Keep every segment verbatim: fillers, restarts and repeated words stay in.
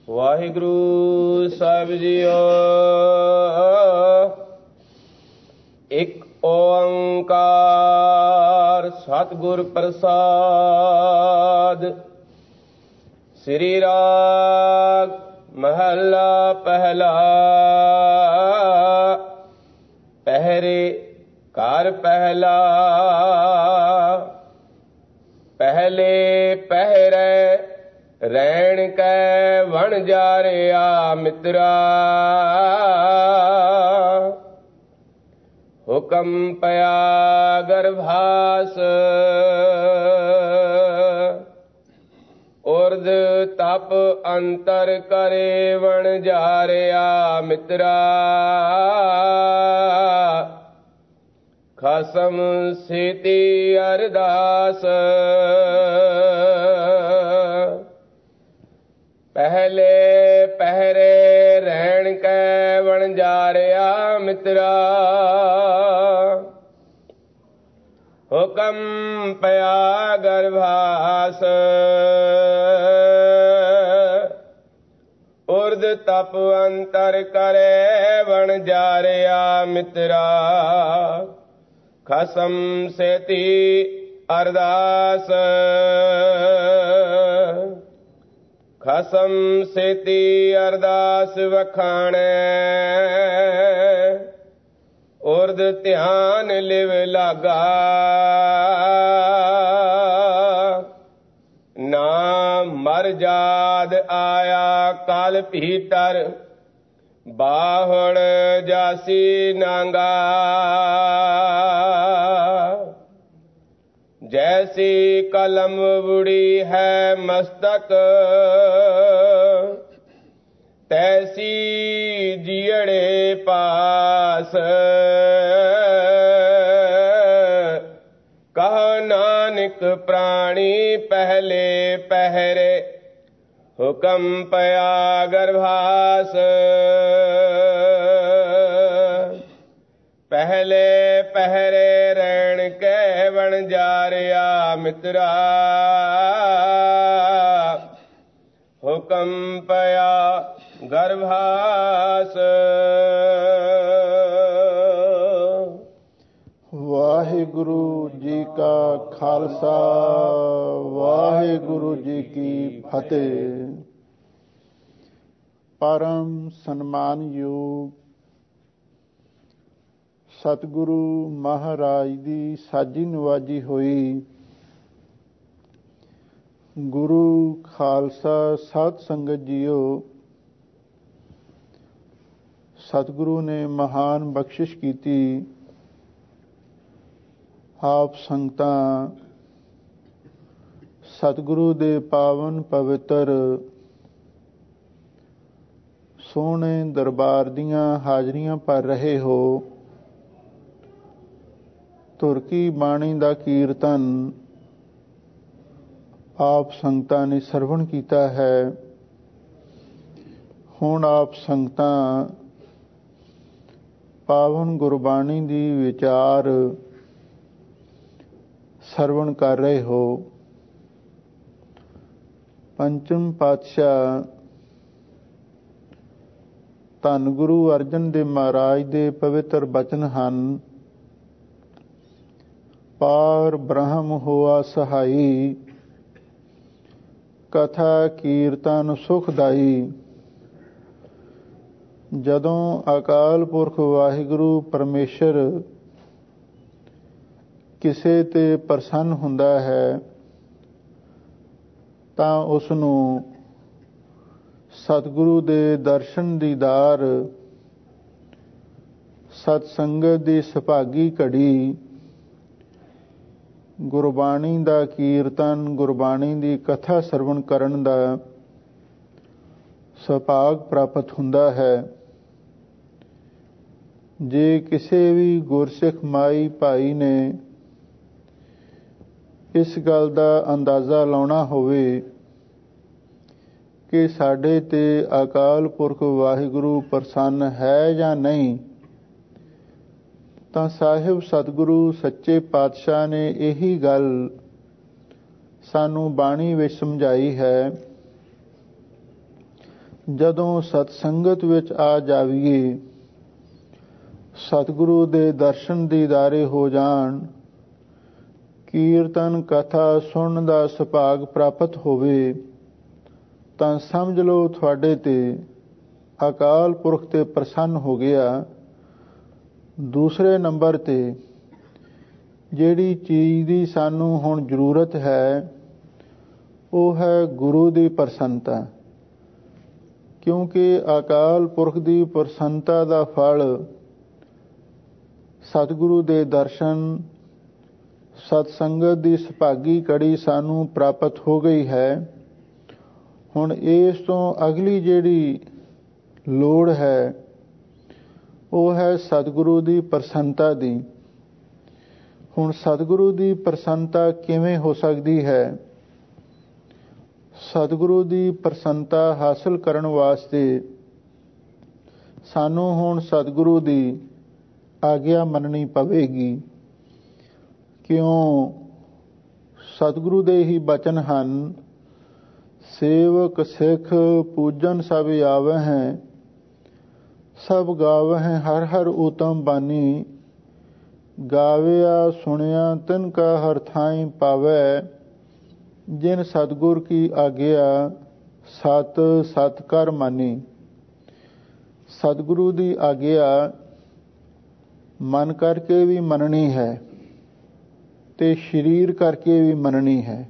ਵਾਹਿਗੁਰੂ ਸਾਹਿਬ ਜੀਓ। ਇੱਕ ਓੰਕਾਰ ਸਤਿਗੁਰ ਪ੍ਰਸਾਦ। ਸ੍ਰੀ ਰਾਗ ਮਹੱਲਾ ਪਹਿਲਾ। ਪਹਿਰੇ ਘਰ ਪਹਿਲਾ। ਪਹਿਲੇ ਪਹਿਰੇ ਰਹਿਣ ਕੈ ਵਣ ਜਾਰਿਆ ਮਿੱਤਰਾ। ਹੁਕਮ ਪਿਆ ਗਰਭਾਸ। ਉਰਦ ਤਪ ਅੰਤਰ ਕਰੇ ਵਣ ਜਾਰਿਆ ਮਿੱਤਰਾ। ਖਸਮ ਸੇਤੀ ਅਰਦਾਸ। ਪਹਿਲੇ ਪਹਿਰੇ ਰਹਿਣ ਕੈ ਵਣ ਜਾਰਿਆ ਮਿੱਤਰਾ। ਹੁਕਮ ਪਿਆ ਗਰਭਾਸ। ਉਰਦ ਤਪ ਅੰਤਰ ਕਰੇ ਵਣ ਜਾਰਿਆ ਮਿੱਤਰਾ। ਖਸਮ ਸੇਤੀ ਅਰਦਾਸ। ਖਸਮ ਸੇਤੀ ਅਰਦਾਸ ਵਖਾਣੈ। ਉਰਦ ਧਿਆਨ ਲਿਵ ਲਾਗਾ। ਨਾ ਮਰ ਜਾਦ ਆਇਆ ਕਲ ਭੀਤਰ। ਬਾਹੜ ਜਾਸੀ ਨਾਂਗਾ। ਜੈਸੀ ਕਲਮ ਬੁੜੀ ਹੈ ਮਸਤਕ। ਤੈਸੀ ਜੀਅੜੇ ਪਾਸ। ਕਹ ਨਾਨਕ ਪ੍ਰਾਣੀ ਪਹਿਲੇ ਪਹਿਰੇ। ਹੁਕਮ ਪਿਆ ਗਰਭਾਸ। ਪਹਿਲੇ ਪਹਿਰੇ ਰਹਿਣ ਕੈ ਵਣ ਜਾਰਿਆ ਮਿੱਤਰਾ। ਹੁਕਮ ਪਿਆ ਗਰਭਾਸ। ਵਾਹਿਗੁਰੂ ਜੀ ਕਾ ਖਾਲਸਾ ਵਾਹਿਗੁਰੂ ਜੀ ਕੀ ਫਤਿਹ। ਪਰਮ ਸਨਮਾਨਯੋਗ ਸਤਿਗੁਰੂ ਮਹਾਰਾਜ ਦੀ ਸਾਜੀ ਨਵਾਜੀ ਹੋਈ ਗੁਰੂ ਖਾਲਸਾ ਸਾਧ ਸੰਗਤ ਜੀਓ। ਸਤਿਗੁਰੂ ਨੇ ਮਹਾਨ ਬਖਸ਼ਿਸ਼ ਕੀਤੀ। ਆਪ ਸੰਗਤਾਂ ਸਤਿਗੁਰੂ ਦੇ ਪਾਵਨ ਪਵਿੱਤਰ ਸੋਹਣੇ ਦਰਬਾਰ ਦੀਆਂ ਹਾਜ਼ਰੀਆਂ ਭਰ ਰਹੇ ਹੋ। ਧੁਰ ਕੀ ਬਾਣੀ ਦਾ ਕੀਰਤਨ ਆਪ ਸੰਗਤਾਂ ਨੇ ਸਰਵਣ ਕੀਤਾ ਹੈ। ਹੁਣ ਆਪ ਸੰਗਤਾਂ ਪਾਵਨ ਗੁਰਬਾਣੀ ਦੀ ਵਿਚਾਰ ਸਰਵਣ ਕਰ ਰਹੇ ਹੋ। ਪੰਚਮ ਪਾਤਸ਼ਾਹ ਧੰਨ ਗੁਰੂ ਅਰਜਨ ਦੇਵ ਮਹਾਰਾਜ ਦੇ ਪਵਿੱਤਰ ਬਚਨ ਹਨ। ਪਾਰ ਬ੍ਰਹਮ ਹੋਆ ਸਹਾਈ। ਕਥਾ ਕੀਰਤਨ ਸੁਖਦਾਈ। ਜਦੋਂ ਅਕਾਲ ਪੁਰਖ ਵਾਹਿਗੁਰੂ ਪਰਮੇਸ਼ਰ ਕਿਸੇ ਤੇ ਪ੍ਰਸੰਨ ਹੁੰਦਾ ਹੈ ਤਾਂ ਉਸ ਨੂੰ ਸਤਿਗੁਰੂ ਦੇ ਦਰਸ਼ਨ ਦੀਦਾਰ, ਸਤ ਸੰਗਤ ਦੀ ਸੁਭਾਗੀ ਘੜੀ, ਗੁਰਬਾਣੀ ਦਾ ਕੀਰਤਨ, ਗੁਰਬਾਣੀ ਦੀ ਕਥਾ ਸਰਵਣ ਕਰਨ ਦਾ ਸੁਭਾਗ ਪ੍ਰਾਪਤ ਹੁੰਦਾ ਹੈ। ਜੇ ਕਿਸੇ ਵੀ ਗੁਰਸਿੱਖ ਮਾਈ ਭਾਈ ਨੇ ਇਸ ਗੱਲ ਦਾ ਅੰਦਾਜ਼ਾ ਲਾਉਣਾ ਹੋਵੇ ਕਿ ਸਾਡੇ ਤੇ ਅਕਾਲ ਪੁਰਖ ਵਾਹਿਗੁਰੂ ਪ੍ਰਸੰਨ ਹੈ ਜਾਂ ਨਹੀਂ, ਤਾਂ ਸਾਹਿਬ ਸਤਿਗੁਰੂ ਸੱਚੇ ਪਾਤਸ਼ਾਹ ਨੇ ਇਹੀ ਗੱਲ ਸਾਨੂੰ ਬਾਣੀ ਵਿੱਚ ਸਮਝਾਈ ਹੈ। ਜਦੋਂ ਸਤਸੰਗਤ ਵਿੱਚ ਆ ਜਾਵੀਏ, ਸਤਿਗੁਰੂ ਦੇ ਦਰਸ਼ਨ ਦੀਦਾਰੇ ਹੋ ਜਾਣ, ਕੀਰਤਨ ਕਥਾ ਸੁਣਨ ਦਾ ਸੁਭਾਗ ਪ੍ਰਾਪਤ ਹੋਵੇ, ਤਾਂ ਸਮਝ ਲਓ ਤੁਹਾਡੇ ਤੇ ਅਕਾਲ ਪੁਰਖ ਤੇ ਪ੍ਰਸੰਨ ਹੋ ਗਿਆ। ਦੂਸਰੇ ਨੰਬਰ ਤੇ ਜਿਹੜੀ ਚੀਜ਼ ਦੀ ਸਾਨੂੰ ਹੁਣ ਜ਼ਰੂਰਤ ਹੈ ਉਹ ਹੈ ਗੁਰੂ ਦੀ ਪ੍ਰਸੰਨਤਾ, ਕਿਉਂਕਿ ਅਕਾਲ ਪੁਰਖ ਦੀ ਪ੍ਰਸੰਨਤਾ ਦਾ ਫਲ ਸਤਿਗੁਰੂ ਦੇ ਦਰਸ਼ਨ, ਸਤਸੰਗਤ ਦੀ ਸੁਭਾਗੀ ਕੜੀ ਸਾਨੂੰ ਪ੍ਰਾਪਤ ਹੋ ਗਈ ਹੈ। ਹੁਣ ਇਸ ਤੋਂ ਅਗਲੀ ਜਿਹੜੀ ਲੋੜ ਹੈ ਉਹ ਹੈ ਸਤਿਗੁਰੂ ਦੀ ਪ੍ਰਸੰਨਤਾ ਦੀ। ਹੁਣ ਸਤਿਗੁਰੂ ਦੀ ਪ੍ਰਸੰਨਤਾ ਕਿਵੇਂ ਹੋ ਸਕਦੀ ਹੈ? ਸਤਿਗੁਰੂ ਦੀ ਪ੍ਰਸੰਨਤਾ ਹਾਸਲ ਕਰਨ ਵਾਸਤੇ ਸਾਨੂੰ ਹੁਣ ਸਤਿਗੁਰੂ ਦੀ ਆਗਿਆ ਮੰਨਣੀ ਪਵੇਗੀ, ਕਿਉਂ ਸਤਿਗੁਰੂ ਦੇ ਹੀ ਬਚਨ ਹਨ, ਸੇਵਕ ਸਿੱਖ ਪੂਜਨ ਸਭ ਆਵਹਿ, ਸਭ ਗਾਵਹਿ ਹਰ ਹਰ ਊਤਮ ਬਾਣੀ, ਗਾਵਿਆ ਸੁਣਿਆ ਤਿਨ ਕਾ ਹਰ ਥਾਈ ਪਾਵੈ, ਜਿਨ ਸਤਿਗੁਰ ਕੀ ਆਗਿਆ ਸਤ ਸਤ ਕਰ ਮਾਨੀ। ਸਤਿਗੁਰੂ ਦੀ ਆਗਿਆ ਮਨ ਕਰਕੇ ਵੀ ਮੰਨਣੀ ਹੈ ਤੇ ਸਰੀਰ ਕਰਕੇ ਵੀ ਮੰਨਣੀ ਹੈ,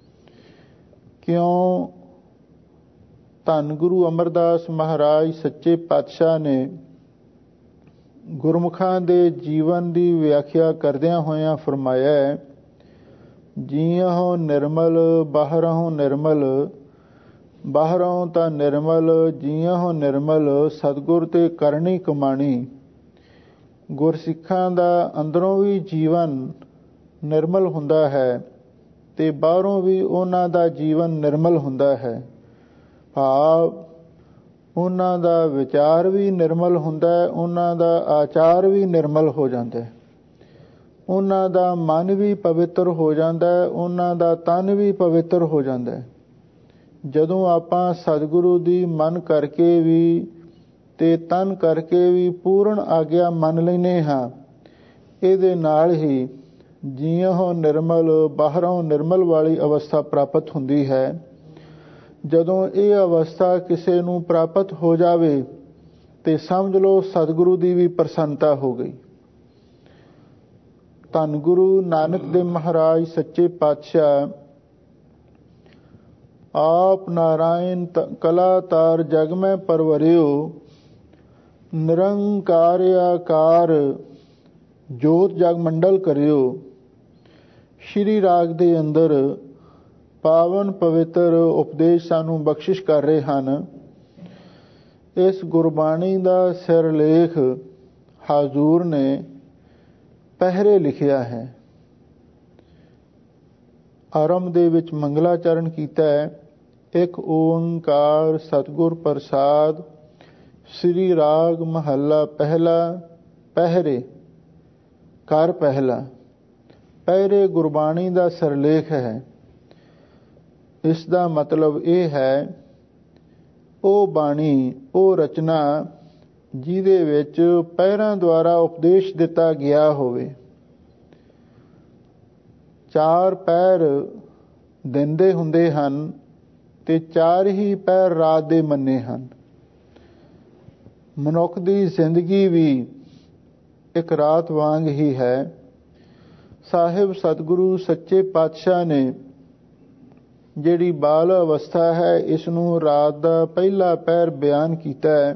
ਕਿਉਂ ਧੰਨ ਗੁਰੂ ਅਮਰਦਾਸ ਮਹਾਰਾਜ ਸੱਚੇ ਪਾਤਸ਼ਾਹ ਨੇ ਗੁਰਮੁਖਾਂ ਦੇ ਜੀਵਨ ਦੀ ਵਿਆਖਿਆ ਕਰਦਿਆਂ ਹੋਇਆਂ ਫਰਮਾਇਆ, ਜੀਅਹੁ ਨਿਰਮਲ ਬਾਹਰਹੁ ਨਿਰਮਲ, ਬਾਹਰੋਂ ਤਾਂ ਨਿਰਮਲ ਜੀਅਹੁ ਨਿਰਮਲ, ਸਤਿਗੁਰ ਤੇ ਕਰਨੀ ਕਮਾਣੀ। ਗੁਰਸਿੱਖਾਂ ਦਾ ਅੰਦਰੋਂ ਵੀ ਜੀਵਨ ਨਿਰਮਲ ਹੁੰਦਾ ਹੈ ਤੇ ਬਾਹਰੋਂ ਵੀ ਉਹਨਾਂ ਦਾ ਜੀਵਨ ਨਿਰਮਲ ਹੁੰਦਾ ਹੈ। ਭਾਵ ਉਹਨਾਂ ਦਾ ਵਿਚਾਰ ਵੀ ਨਿਰਮਲ ਹੁੰਦਾ ਹੈ, ਉਹਨਾਂ ਦਾ ਆਚਾਰ ਵੀ ਨਿਰਮਲ ਹੋ ਜਾਂਦਾ ਹੈ, ਉਹਨਾਂ ਦਾ ਮਨ ਵੀ ਪਵਿੱਤਰ ਹੋ ਜਾਂਦਾ ਹੈ, ਉਹਨਾਂ ਦਾ ਤਨ ਵੀ ਪਵਿੱਤਰ ਹੋ ਜਾਂਦਾ ਹੈ। ਜਦੋਂ ਆਪਾਂ ਸਤਿਗੁਰੂ ਦੀ ਮਨ ਕਰਕੇ ਵੀ ਤੇ ਤਨ ਕਰਕੇ ਵੀ ਪੂਰਨ ਆਗਿਆ ਮੰਨ ਲੈਂਦੇ ਹਾਂ, ਇਹਦੇ ਨਾਲ ਹੀ ਜੀਅਹੁ ਨਿਰਮਲ ਬਾਹਰੋਂ ਨਿਰਮਲ ਵਾਲੀ ਅਵਸਥਾ ਪ੍ਰਾਪਤ ਹੁੰਦੀ ਹੈ। ਜਦੋਂ ਇਹ ਅਵਸਥਾ ਕਿਸੇ ਨੂੰ ਪ੍ਰਾਪਤ ਹੋ ਜਾਵੇ ਤੇ ਸਮਝ ਲਓ ਸਤਿਗੁਰੂ ਦੀ ਵੀ ਪ੍ਰਸੰਨਤਾ ਹੋ ਗਈ। ਧੰਨ ਗੁਰੂ ਨਾਨਕ ਦੇਵ ਮਹਾਰਾਜ ਸੱਚੇ ਪਾਤਸ਼ਾਹ ਆਪ ਨਾਰਾਇਣ ਕਲਾ ਤਾਰ ਜਗ ਮੈਂ ਪਰਵਰਿਓ, ਨਿਰੰਕਾਰ ਆਕਾਰ ਜੋਤ ਜਗ ਮੰਡਲ ਕਰਿਓ। ਸ਼੍ਰੀ ਰਾਗ ਦੇ ਅੰਦਰ ਪਾਵਨ ਪਵਿੱਤਰ ਉਪਦੇਸ਼ ਸਾਨੂੰ ਬਖਸ਼ਿਸ਼ ਕਰ ਰਹੇ ਹਨ। ਇਸ ਗੁਰਬਾਣੀ ਦਾ ਸਿਰਲੇਖ ਹਾਜ਼ੂਰ ਨੇ ਪਹਿਰੇ ਲਿਖਿਆ ਹੈ। ਆਰੰਭ ਦੇ ਵਿੱਚ ਮੰਗਲਾਚਰਨ ਕੀਤਾ ਹੈ, ਇੱਕ ਓੰਕਾਰ ਸਤਿਗੁਰ ਪ੍ਰਸਾਦ, ਸ੍ਰੀ ਰਾਗ ਮਹੱਲਾ ਪਹਿਲਾ, ਪਹਿਰੇ ਕਰ ਪਹਿਲਾ। ਪਹਿਰੇ ਗੁਰਬਾਣੀ ਦਾ ਸਿਰਲੇਖ ਹੈ। ਇਸ ਦਾ ਮਤਲਬ ਇਹ ਹੈ, ਉਹ ਬਾਣੀ, ਉਹ ਰਚਨਾ ਜਿਹਦੇ ਵਿੱਚ ਪਹਿਰਾਂ ਦੁਆਰਾ ਉਪਦੇਸ਼ ਦਿੱਤਾ ਗਿਆ ਹੋਵੇ। ਚਾਰ ਪਹਿਰ ਦਿਨ ਦੇ ਹੁੰਦੇ ਹਨ ਤੇ ਚਾਰ ਹੀ ਪਹਿਰ ਰਾਤ ਦੇ ਮੰਨੇ ਹਨ। ਮਨੁੱਖ ਦੀ ਜ਼ਿੰਦਗੀ ਵੀ ਇੱਕ ਰਾਤ ਵਾਂਗ ਹੀ ਹੈ। ਸਾਹਿਬ ਸਤਿਗੁਰੂ ਸੱਚੇ ਪਾਤਸ਼ਾਹ ਨੇ ਜਿਹੜੀ ਬਾਲ ਅਵਸਥਾ ਹੈ, ਇਸ ਨੂੰ ਰਾਤ ਦਾ ਪਹਿਲਾ ਪਹਿਰ ਬਿਆਨ ਕੀਤਾ ਹੈ।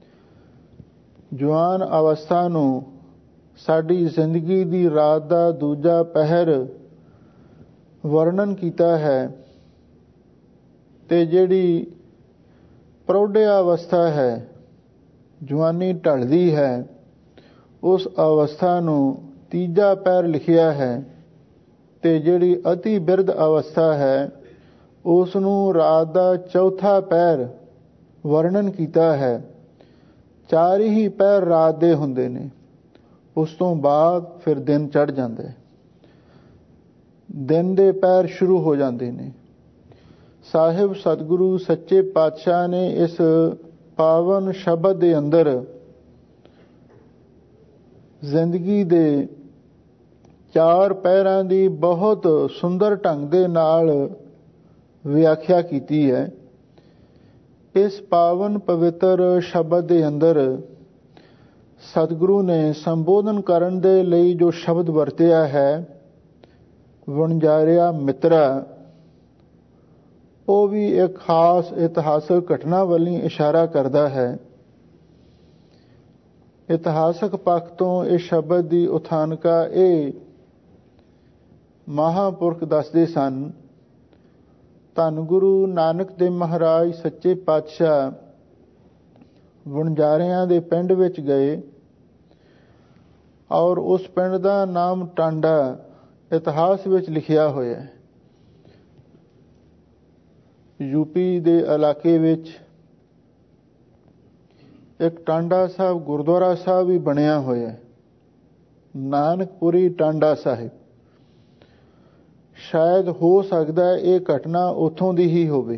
ਜਵਾਨ ਅਵਸਥਾ ਨੂੰ ਸਾਡੀ ਜ਼ਿੰਦਗੀ ਦੀ ਰਾਤ ਦਾ ਦੂਜਾ ਪਹਿਰ ਵਰਣਨ ਕੀਤਾ ਹੈ, ਤੇ ਜਿਹੜੀ ਪ੍ਰੌਢਿਆ ਅਵਸਥਾ ਹੈ, ਜਵਾਨੀ ਢਲਦੀ ਹੈ, ਉਸ ਅਵਸਥਾ ਨੂੰ ਤੀਜਾ ਪਹਿਰ ਲਿਖਿਆ ਹੈ, ਤੇ ਜਿਹੜੀ ਅਤੀ ਬਿਰਧ ਅਵਸਥਾ ਹੈ ਉਸ ਨੂੰ ਰਾਤ ਦਾ ਚੌਥਾ ਪਹਿਰ ਵਰਣਨ ਕੀਤਾ ਹੈ। ਚਾਰ ਹੀ ਪਹਿਰ ਰਾਤ ਦੇ ਹੁੰਦੇ ਨੇ, ਉਸ ਤੋਂ ਬਾਅਦ ਫਿਰ ਦਿਨ ਚੜ੍ਹ ਜਾਂਦਾ ਹੈ, ਦਿਨ ਦੇ ਪਹਿਰ ਸ਼ੁਰੂ ਹੋ ਜਾਂਦੇ ਨੇ। ਸਾਹਿਬ ਸਤਿਗੁਰੂ ਸੱਚੇ ਪਾਤਸ਼ਾਹ ਨੇ ਇਸ ਪਾਵਨ ਸ਼ਬਦ ਦੇ ਅੰਦਰ ਜ਼ਿੰਦਗੀ ਦੇ ਚਾਰ ਪਹਿਰਾਂ ਦੀ ਬਹੁਤ ਸੁੰਦਰ ਢੰਗ ਦੇ ਨਾਲ ਵਿਆਖਿਆ ਕੀਤੀ ਹੈ। ਇਸ ਪਾਵਨ ਪਵਿੱਤਰ ਸ਼ਬਦ ਦੇ ਅੰਦਰ ਸਤਿਗੁਰੂ ਨੇ ਸੰਬੋਧਨ ਕਰਨ ਦੇ ਲਈ ਜੋ ਸ਼ਬਦ ਵਰਤਿਆ ਹੈ ਵਣਜਾਰਿਆ ਮਿੱਤਰਾ, ਉਹ ਵੀ ਇੱਕ ਖਾਸ ਇਤਿਹਾਸਕ ਘਟਨਾ ਵੱਲ ਇਸ਼ਾਰਾ ਕਰਦਾ ਹੈ। ਇਤਿਹਾਸਕ ਪੱਖ ਤੋਂ ਇਸ ਸ਼ਬਦ ਦੀ ਉਥਾਨਕਾ ਇਹ ਮਹਾਂਪੁਰਖ ਦੱਸਦੇ ਸਨ। ਧੰਨ ਗੁਰੂ ਨਾਨਕ ਦੇਵ ਮਹਾਰਾਜ ਸੱਚੇ ਪਾਤਸ਼ਾਹ ਵਣਜਾਰਿਆਂ ਦੇ ਪਿੰਡ ਵਿੱਚ ਗਏ ਔਰ ਉਸ ਪਿੰਡ ਦਾ ਨਾਮ ਟਾਂਡਾ ਇਤਿਹਾਸ ਵਿੱਚ ਲਿਖਿਆ ਹੋਇਆ ਹੈ। ਯੂਪੀ ਦੇ ਇਲਾਕੇ ਵਿੱਚ ਇੱਕ ਟਾਂਡਾ ਸਾਹਿਬ ਗੁਰਦੁਆਰਾ ਸਾਹਿਬ ਵੀ ਬਣਿਆ ਹੋਇਆ ਹੈ, ਨਾਨਕਪੁਰੀ ਟਾਂਡਾ ਸਾਹਿਬ। ਸ਼ਾਇਦ ਹੋ ਸਕਦਾ ਹੈ ਇਹ ਘਟਨਾ ਉੱਥੋਂ ਦੀ ਹੀ ਹੋਵੇ।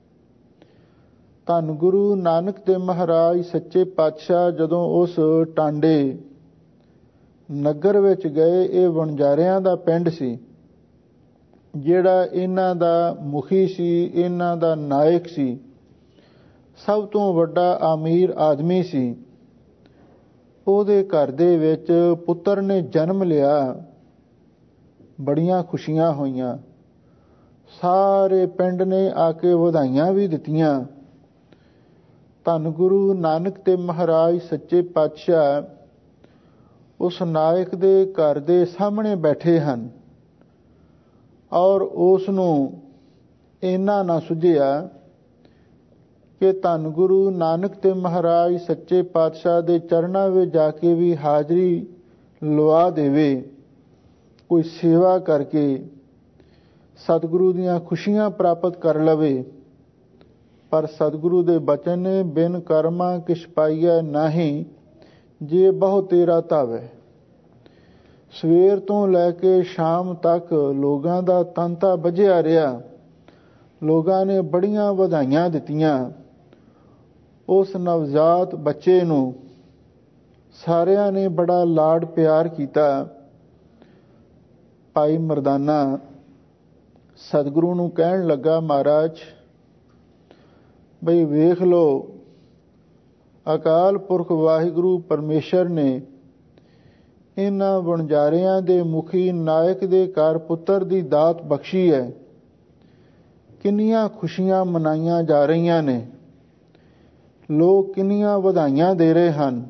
ਧੰਨ ਗੁਰੂ ਨਾਨਕ ਦੇਵ ਮਹਾਰਾਜ ਸੱਚੇ ਪਾਤਸ਼ਾਹ ਜਦੋਂ ਉਸ ਟਾਂਡੇ ਨਗਰ ਵਿੱਚ ਗਏ, ਇਹ ਵਣਜਾਰਿਆਂ ਦਾ ਪਿੰਡ ਸੀ, ਜਿਹੜਾ ਇਹਨਾਂ ਦਾ ਮੁਖੀ ਸੀ, ਇਹਨਾਂ ਦਾ ਨਾਇਕ ਸੀ, ਸਭ ਤੋਂ ਵੱਡਾ ਅਮੀਰ ਆਦਮੀ ਸੀ। ਉਹਦੇ ਘਰ ਦੇ ਵਿੱਚ ਪੁੱਤਰ ਨੇ ਜਨਮ ਲਿਆ, ਬੜੀਆਂ ਖੁਸ਼ੀਆਂ ਹੋਈਆਂ। ਸਾਰੇ ਪਿੰਡ ਨੇ ਆ ਕੇ ਵਧਾਈਆਂ ਵੀ ਦਿੱਤੀਆਂ। ਧੰਨ ਗੁਰੂ ਨਾਨਕ ਦੇਵ ਮਹਾਰਾਜ ਸੱਚੇ ਪਾਤਸ਼ਾਹ ਉਸ ਨਾਇਕ ਦੇ ਘਰ ਦੇ ਸਾਹਮਣੇ ਬੈਠੇ ਹਨ ਔਰ ਉਸ ਨੂੰ ਇੰਨਾ ਨਾ ਸੁਝਿਆ ਕਿ ਧੰਨ ਗੁਰੂ ਨਾਨਕ ਦੇਵ ਮਹਾਰਾਜ ਸੱਚੇ ਪਾਤਸ਼ਾਹ ਦੇ ਚਰਨਾਂ ਵਿੱਚ ਜਾ ਕੇ ਵੀ ਹਾਜ਼ਰੀ ਲਵਾ ਦੇਵੇ, ਕੋਈ ਸੇਵਾ ਕਰਕੇ ਸਤਿਗੁਰੂ ਦੀਆਂ ਖੁਸ਼ੀਆਂ ਪ੍ਰਾਪਤ ਕਰ ਲਵੇ। ਪਰ ਸਤਿਗੁਰੂ ਦੇ ਬਚਨ ਨੇ ਬਿਨ ਕਰਮਾ ਕਿਛ ਪਾਈਐ ਨਾਹੀਂ, ਜੇ ਬਹੁ ਤੇਰਾ ਧਾਵੈ। ਸਵੇਰ ਤੋਂ ਲੈ ਕੇ ਸ਼ਾਮ ਤੱਕ ਲੋਕਾਂ ਦਾ ਤੰਤਾ ਵੱਜਿਆ ਰਿਹਾ। ਲੋਕਾਂ ਨੇ ਬੜੀਆਂ ਵਧਾਈਆਂ ਦਿੱਤੀਆਂ ਉਸ ਨਵਜ਼ਾਤ ਬੱਚੇ ਨੂੰ। ਸਾਰਿਆਂ ਨੇ ਬੜਾ ਲਾਡ ਪਿਆਰ ਕੀਤਾ। ਭਾਈ ਮਰਦਾਨਾ ਸਤਿਗੁਰੂ ਨੂੰ ਕਹਿਣ ਲੱਗਾ, ਮਹਾਰਾਜ ਬਈ ਵੇਖ ਲਓ, ਅਕਾਲ ਪੁਰਖ ਵਾਹਿਗੁਰੂ ਪਰਮੇਸ਼ਰ ਨੇ ਇਹਨਾਂ ਵਣਜਾਰਿਆਂ ਦੇ ਮੁਖੀ ਨਾਇਕ ਦੇ ਘਰ ਪੁੱਤਰ ਦੀ ਦਾਤ ਬਖਸ਼ੀ ਹੈ। ਕਿੰਨੀਆਂ ਖੁਸ਼ੀਆਂ ਮਨਾਈਆਂ ਜਾ ਰਹੀਆਂ ਨੇ, ਲੋਕ ਕਿੰਨੀਆਂ ਵਧਾਈਆਂ ਦੇ ਰਹੇ ਹਨ।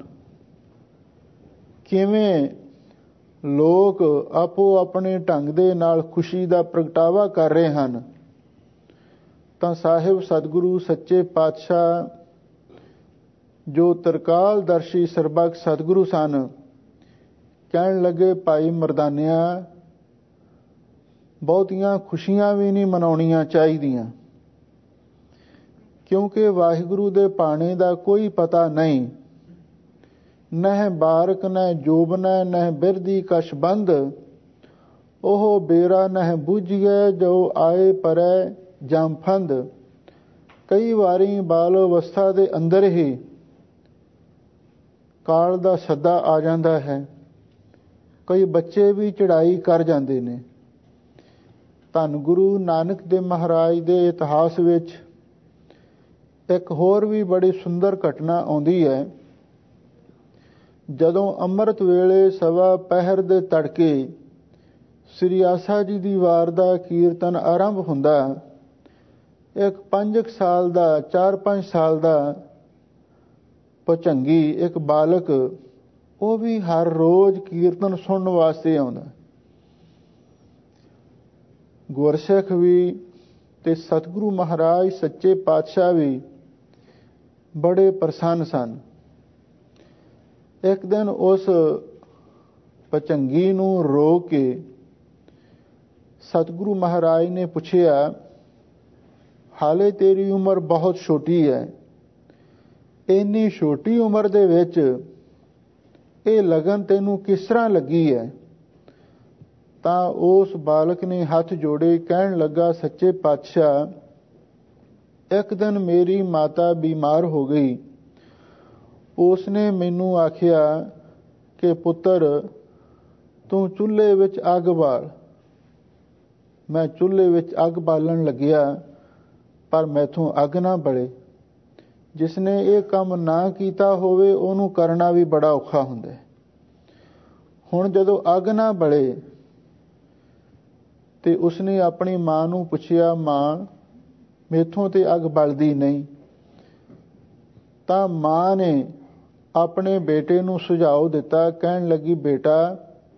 ਕਿਵੇਂ ਲੋਕ ਆਪੋ ਆਪਣੇ ਢੰਗ ਦੇ ਨਾਲ ਖੁਸ਼ੀ ਦਾ ਪ੍ਰਗਟਾਵਾ ਕਰ ਰਹੇ ਹਨ। ਤਾਂ ਸਾਹਿਬ ਸਤਿਗੁਰੂ ਸੱਚੇ ਪਾਤਸ਼ਾਹ ਜੋ ਤਰਕਾਲਦਰਸ਼ੀ ਸਰਬੱਗ ਸਤਿਗੁਰੂ ਸਨ, ਕਹਿਣ ਲੱਗੇ, ਭਾਈ ਮਰਦਾਨਿਆ, ਬਹੁਤੀਆਂ ਖੁਸ਼ੀਆਂ ਵੀ ਨਹੀਂ ਮਨਾਉਣੀਆਂ ਚਾਹੀਦੀਆਂ, ਕਿਉਂਕਿ ਵਾਹਿਗੁਰੂ ਦੇ ਭਾਣੇ ਦਾ ਕੋਈ ਪਤਾ ਨਹੀਂ। ਨਹਿ ਬਾਰਕ ਨਹਿ ਜੋਬਨੈ ਨਹਿ ਬਿਰਦੀ ਕਛ ਬੰਦ, ਉਹ ਬੇਰਾ ਨਹਿ ਬੁਝੀਐ ਜੋ ਆਏ ਪਰੈ ਜਮ ਫੰਦ। ਕਈ ਵਾਰੀ ਬਾਲ ਅਵਸਥਾ ਦੇ ਅੰਦਰ ਹੀ ਕਾਲ ਦਾ ਸੱਦਾ ਆ ਜਾਂਦਾ ਹੈ। ਕਈ ਬੱਚੇ ਵੀ ਚੜ੍ਹਾਈ ਕਰ ਜਾਂਦੇ ਨੇ। ਧੰਨ ਗੁਰੂ ਨਾਨਕ ਦੇਵ ਮਹਾਰਾਜ ਦੇ ਇਤਿਹਾਸ ਵਿੱਚ ਇੱਕ ਹੋਰ ਵੀ ਬੜੀ ਸੁੰਦਰ ਘਟਨਾ ਆਉਂਦੀ ਹੈ। ਜਦੋਂ ਅੰਮ੍ਰਿਤ ਵੇਲੇ ਸਵਾ ਪਹਿਰ ਦੇ ਤੜਕੇ ਸ੍ਰੀ ਆਸਾ ਜੀ ਦੀ ਵਾਰ ਦਾ ਕੀਰਤਨ ਆਰੰਭ ਹੁੰਦਾ, ਇੱਕ ਪੰਜ ਸਾਲ ਦਾ ਚਾਰ ਪੰਜ ਸਾਲ ਦਾ ਭੁਜੰਗੀ ਇੱਕ ਬਾਲਕ, ਉਹ ਵੀ ਹਰ ਰੋਜ਼ ਕੀਰਤਨ ਸੁਣਨ ਵਾਸਤੇ ਆਉਂਦਾ। ਗੁਰਸਿੱਖ ਵੀ ਤੇ ਸਤਿਗੁਰੂ ਮਹਾਰਾਜ ਸੱਚੇ ਪਾਤਸ਼ਾਹ ਵੀ ਬੜੇ ਪ੍ਰਸੰਨ ਸਨ। ਇੱਕ ਦਿਨ ਉਸ ਭੁਜੰਗੀ ਨੂੰ ਰੋਕ ਕੇ ਸਤਿਗੁਰੂ ਮਹਾਰਾਜ ਨੇ ਪੁੱਛਿਆ, ਹਾਲੇ ਤੇਰੀ ਉਮਰ ਬਹੁਤ ਛੋਟੀ ਹੈ, ਇੰਨੀ ਛੋਟੀ ਉਮਰ ਦੇ ਵਿੱਚ ਇਹ ਲਗਨ ਤੈਨੂੰ ਕਿਸ ਤਰ੍ਹਾਂ ਲੱਗੀ ਹੈ? ਤਾਂ ਉਸ ਬਾਲਕ ਨੇ ਹੱਥ ਜੋੜੇ ਕਹਿਣ ਲੱਗਾ, ਸੱਚੇ ਪਾਤਸ਼ਾਹ, ਇੱਕ ਦਿਨ ਮੇਰੀ ਮਾਤਾ ਬਿਮਾਰ ਹੋ ਗਈ। ਉਸਨੇ ਮੈਨੂੰ ਆਖਿਆ ਕਿ ਪੁੱਤਰ, ਤੂੰ ਚੁੱਲ੍ਹੇ ਵਿੱਚ ਅੱਗ ਬਾਲ। ਮੈਂ ਚੁੱਲ੍ਹੇ ਵਿੱਚ ਅੱਗ ਬਾਲਣ ਲੱਗਿਆ, ਪਰ ਮੈਥੋਂ ਅੱਗ ਨਾ ਬਲੇ। ਜਿਸਨੇ ਇਹ ਕੰਮ ਨਾ ਕੀਤਾ ਹੋਵੇ ਉਹਨੂੰ ਕਰਨਾ ਵੀ ਬੜਾ ਔਖਾ ਹੁੰਦਾ ਹੈ। ਹੁਣ ਜਦੋਂ ਅੱਗ ਨਾ ਬਲੇ ਤੇ ਉਸਨੇ ਆਪਣੀ ਮਾਂ ਨੂੰ ਪੁੱਛਿਆ, ਮਾਂ ਮੈਥੋਂ ਤੇ ਅੱਗ ਬਲਦੀ ਨਹੀਂ। ਤਾਂ ਮਾਂ ਨੇ ਆਪਣੇ ਬੇਟੇ ਨੂੰ ਸੁਝਾਅ ਦਿੱਤਾ, ਕਹਿਣ ਲੱਗੀ, ਬੇਟਾ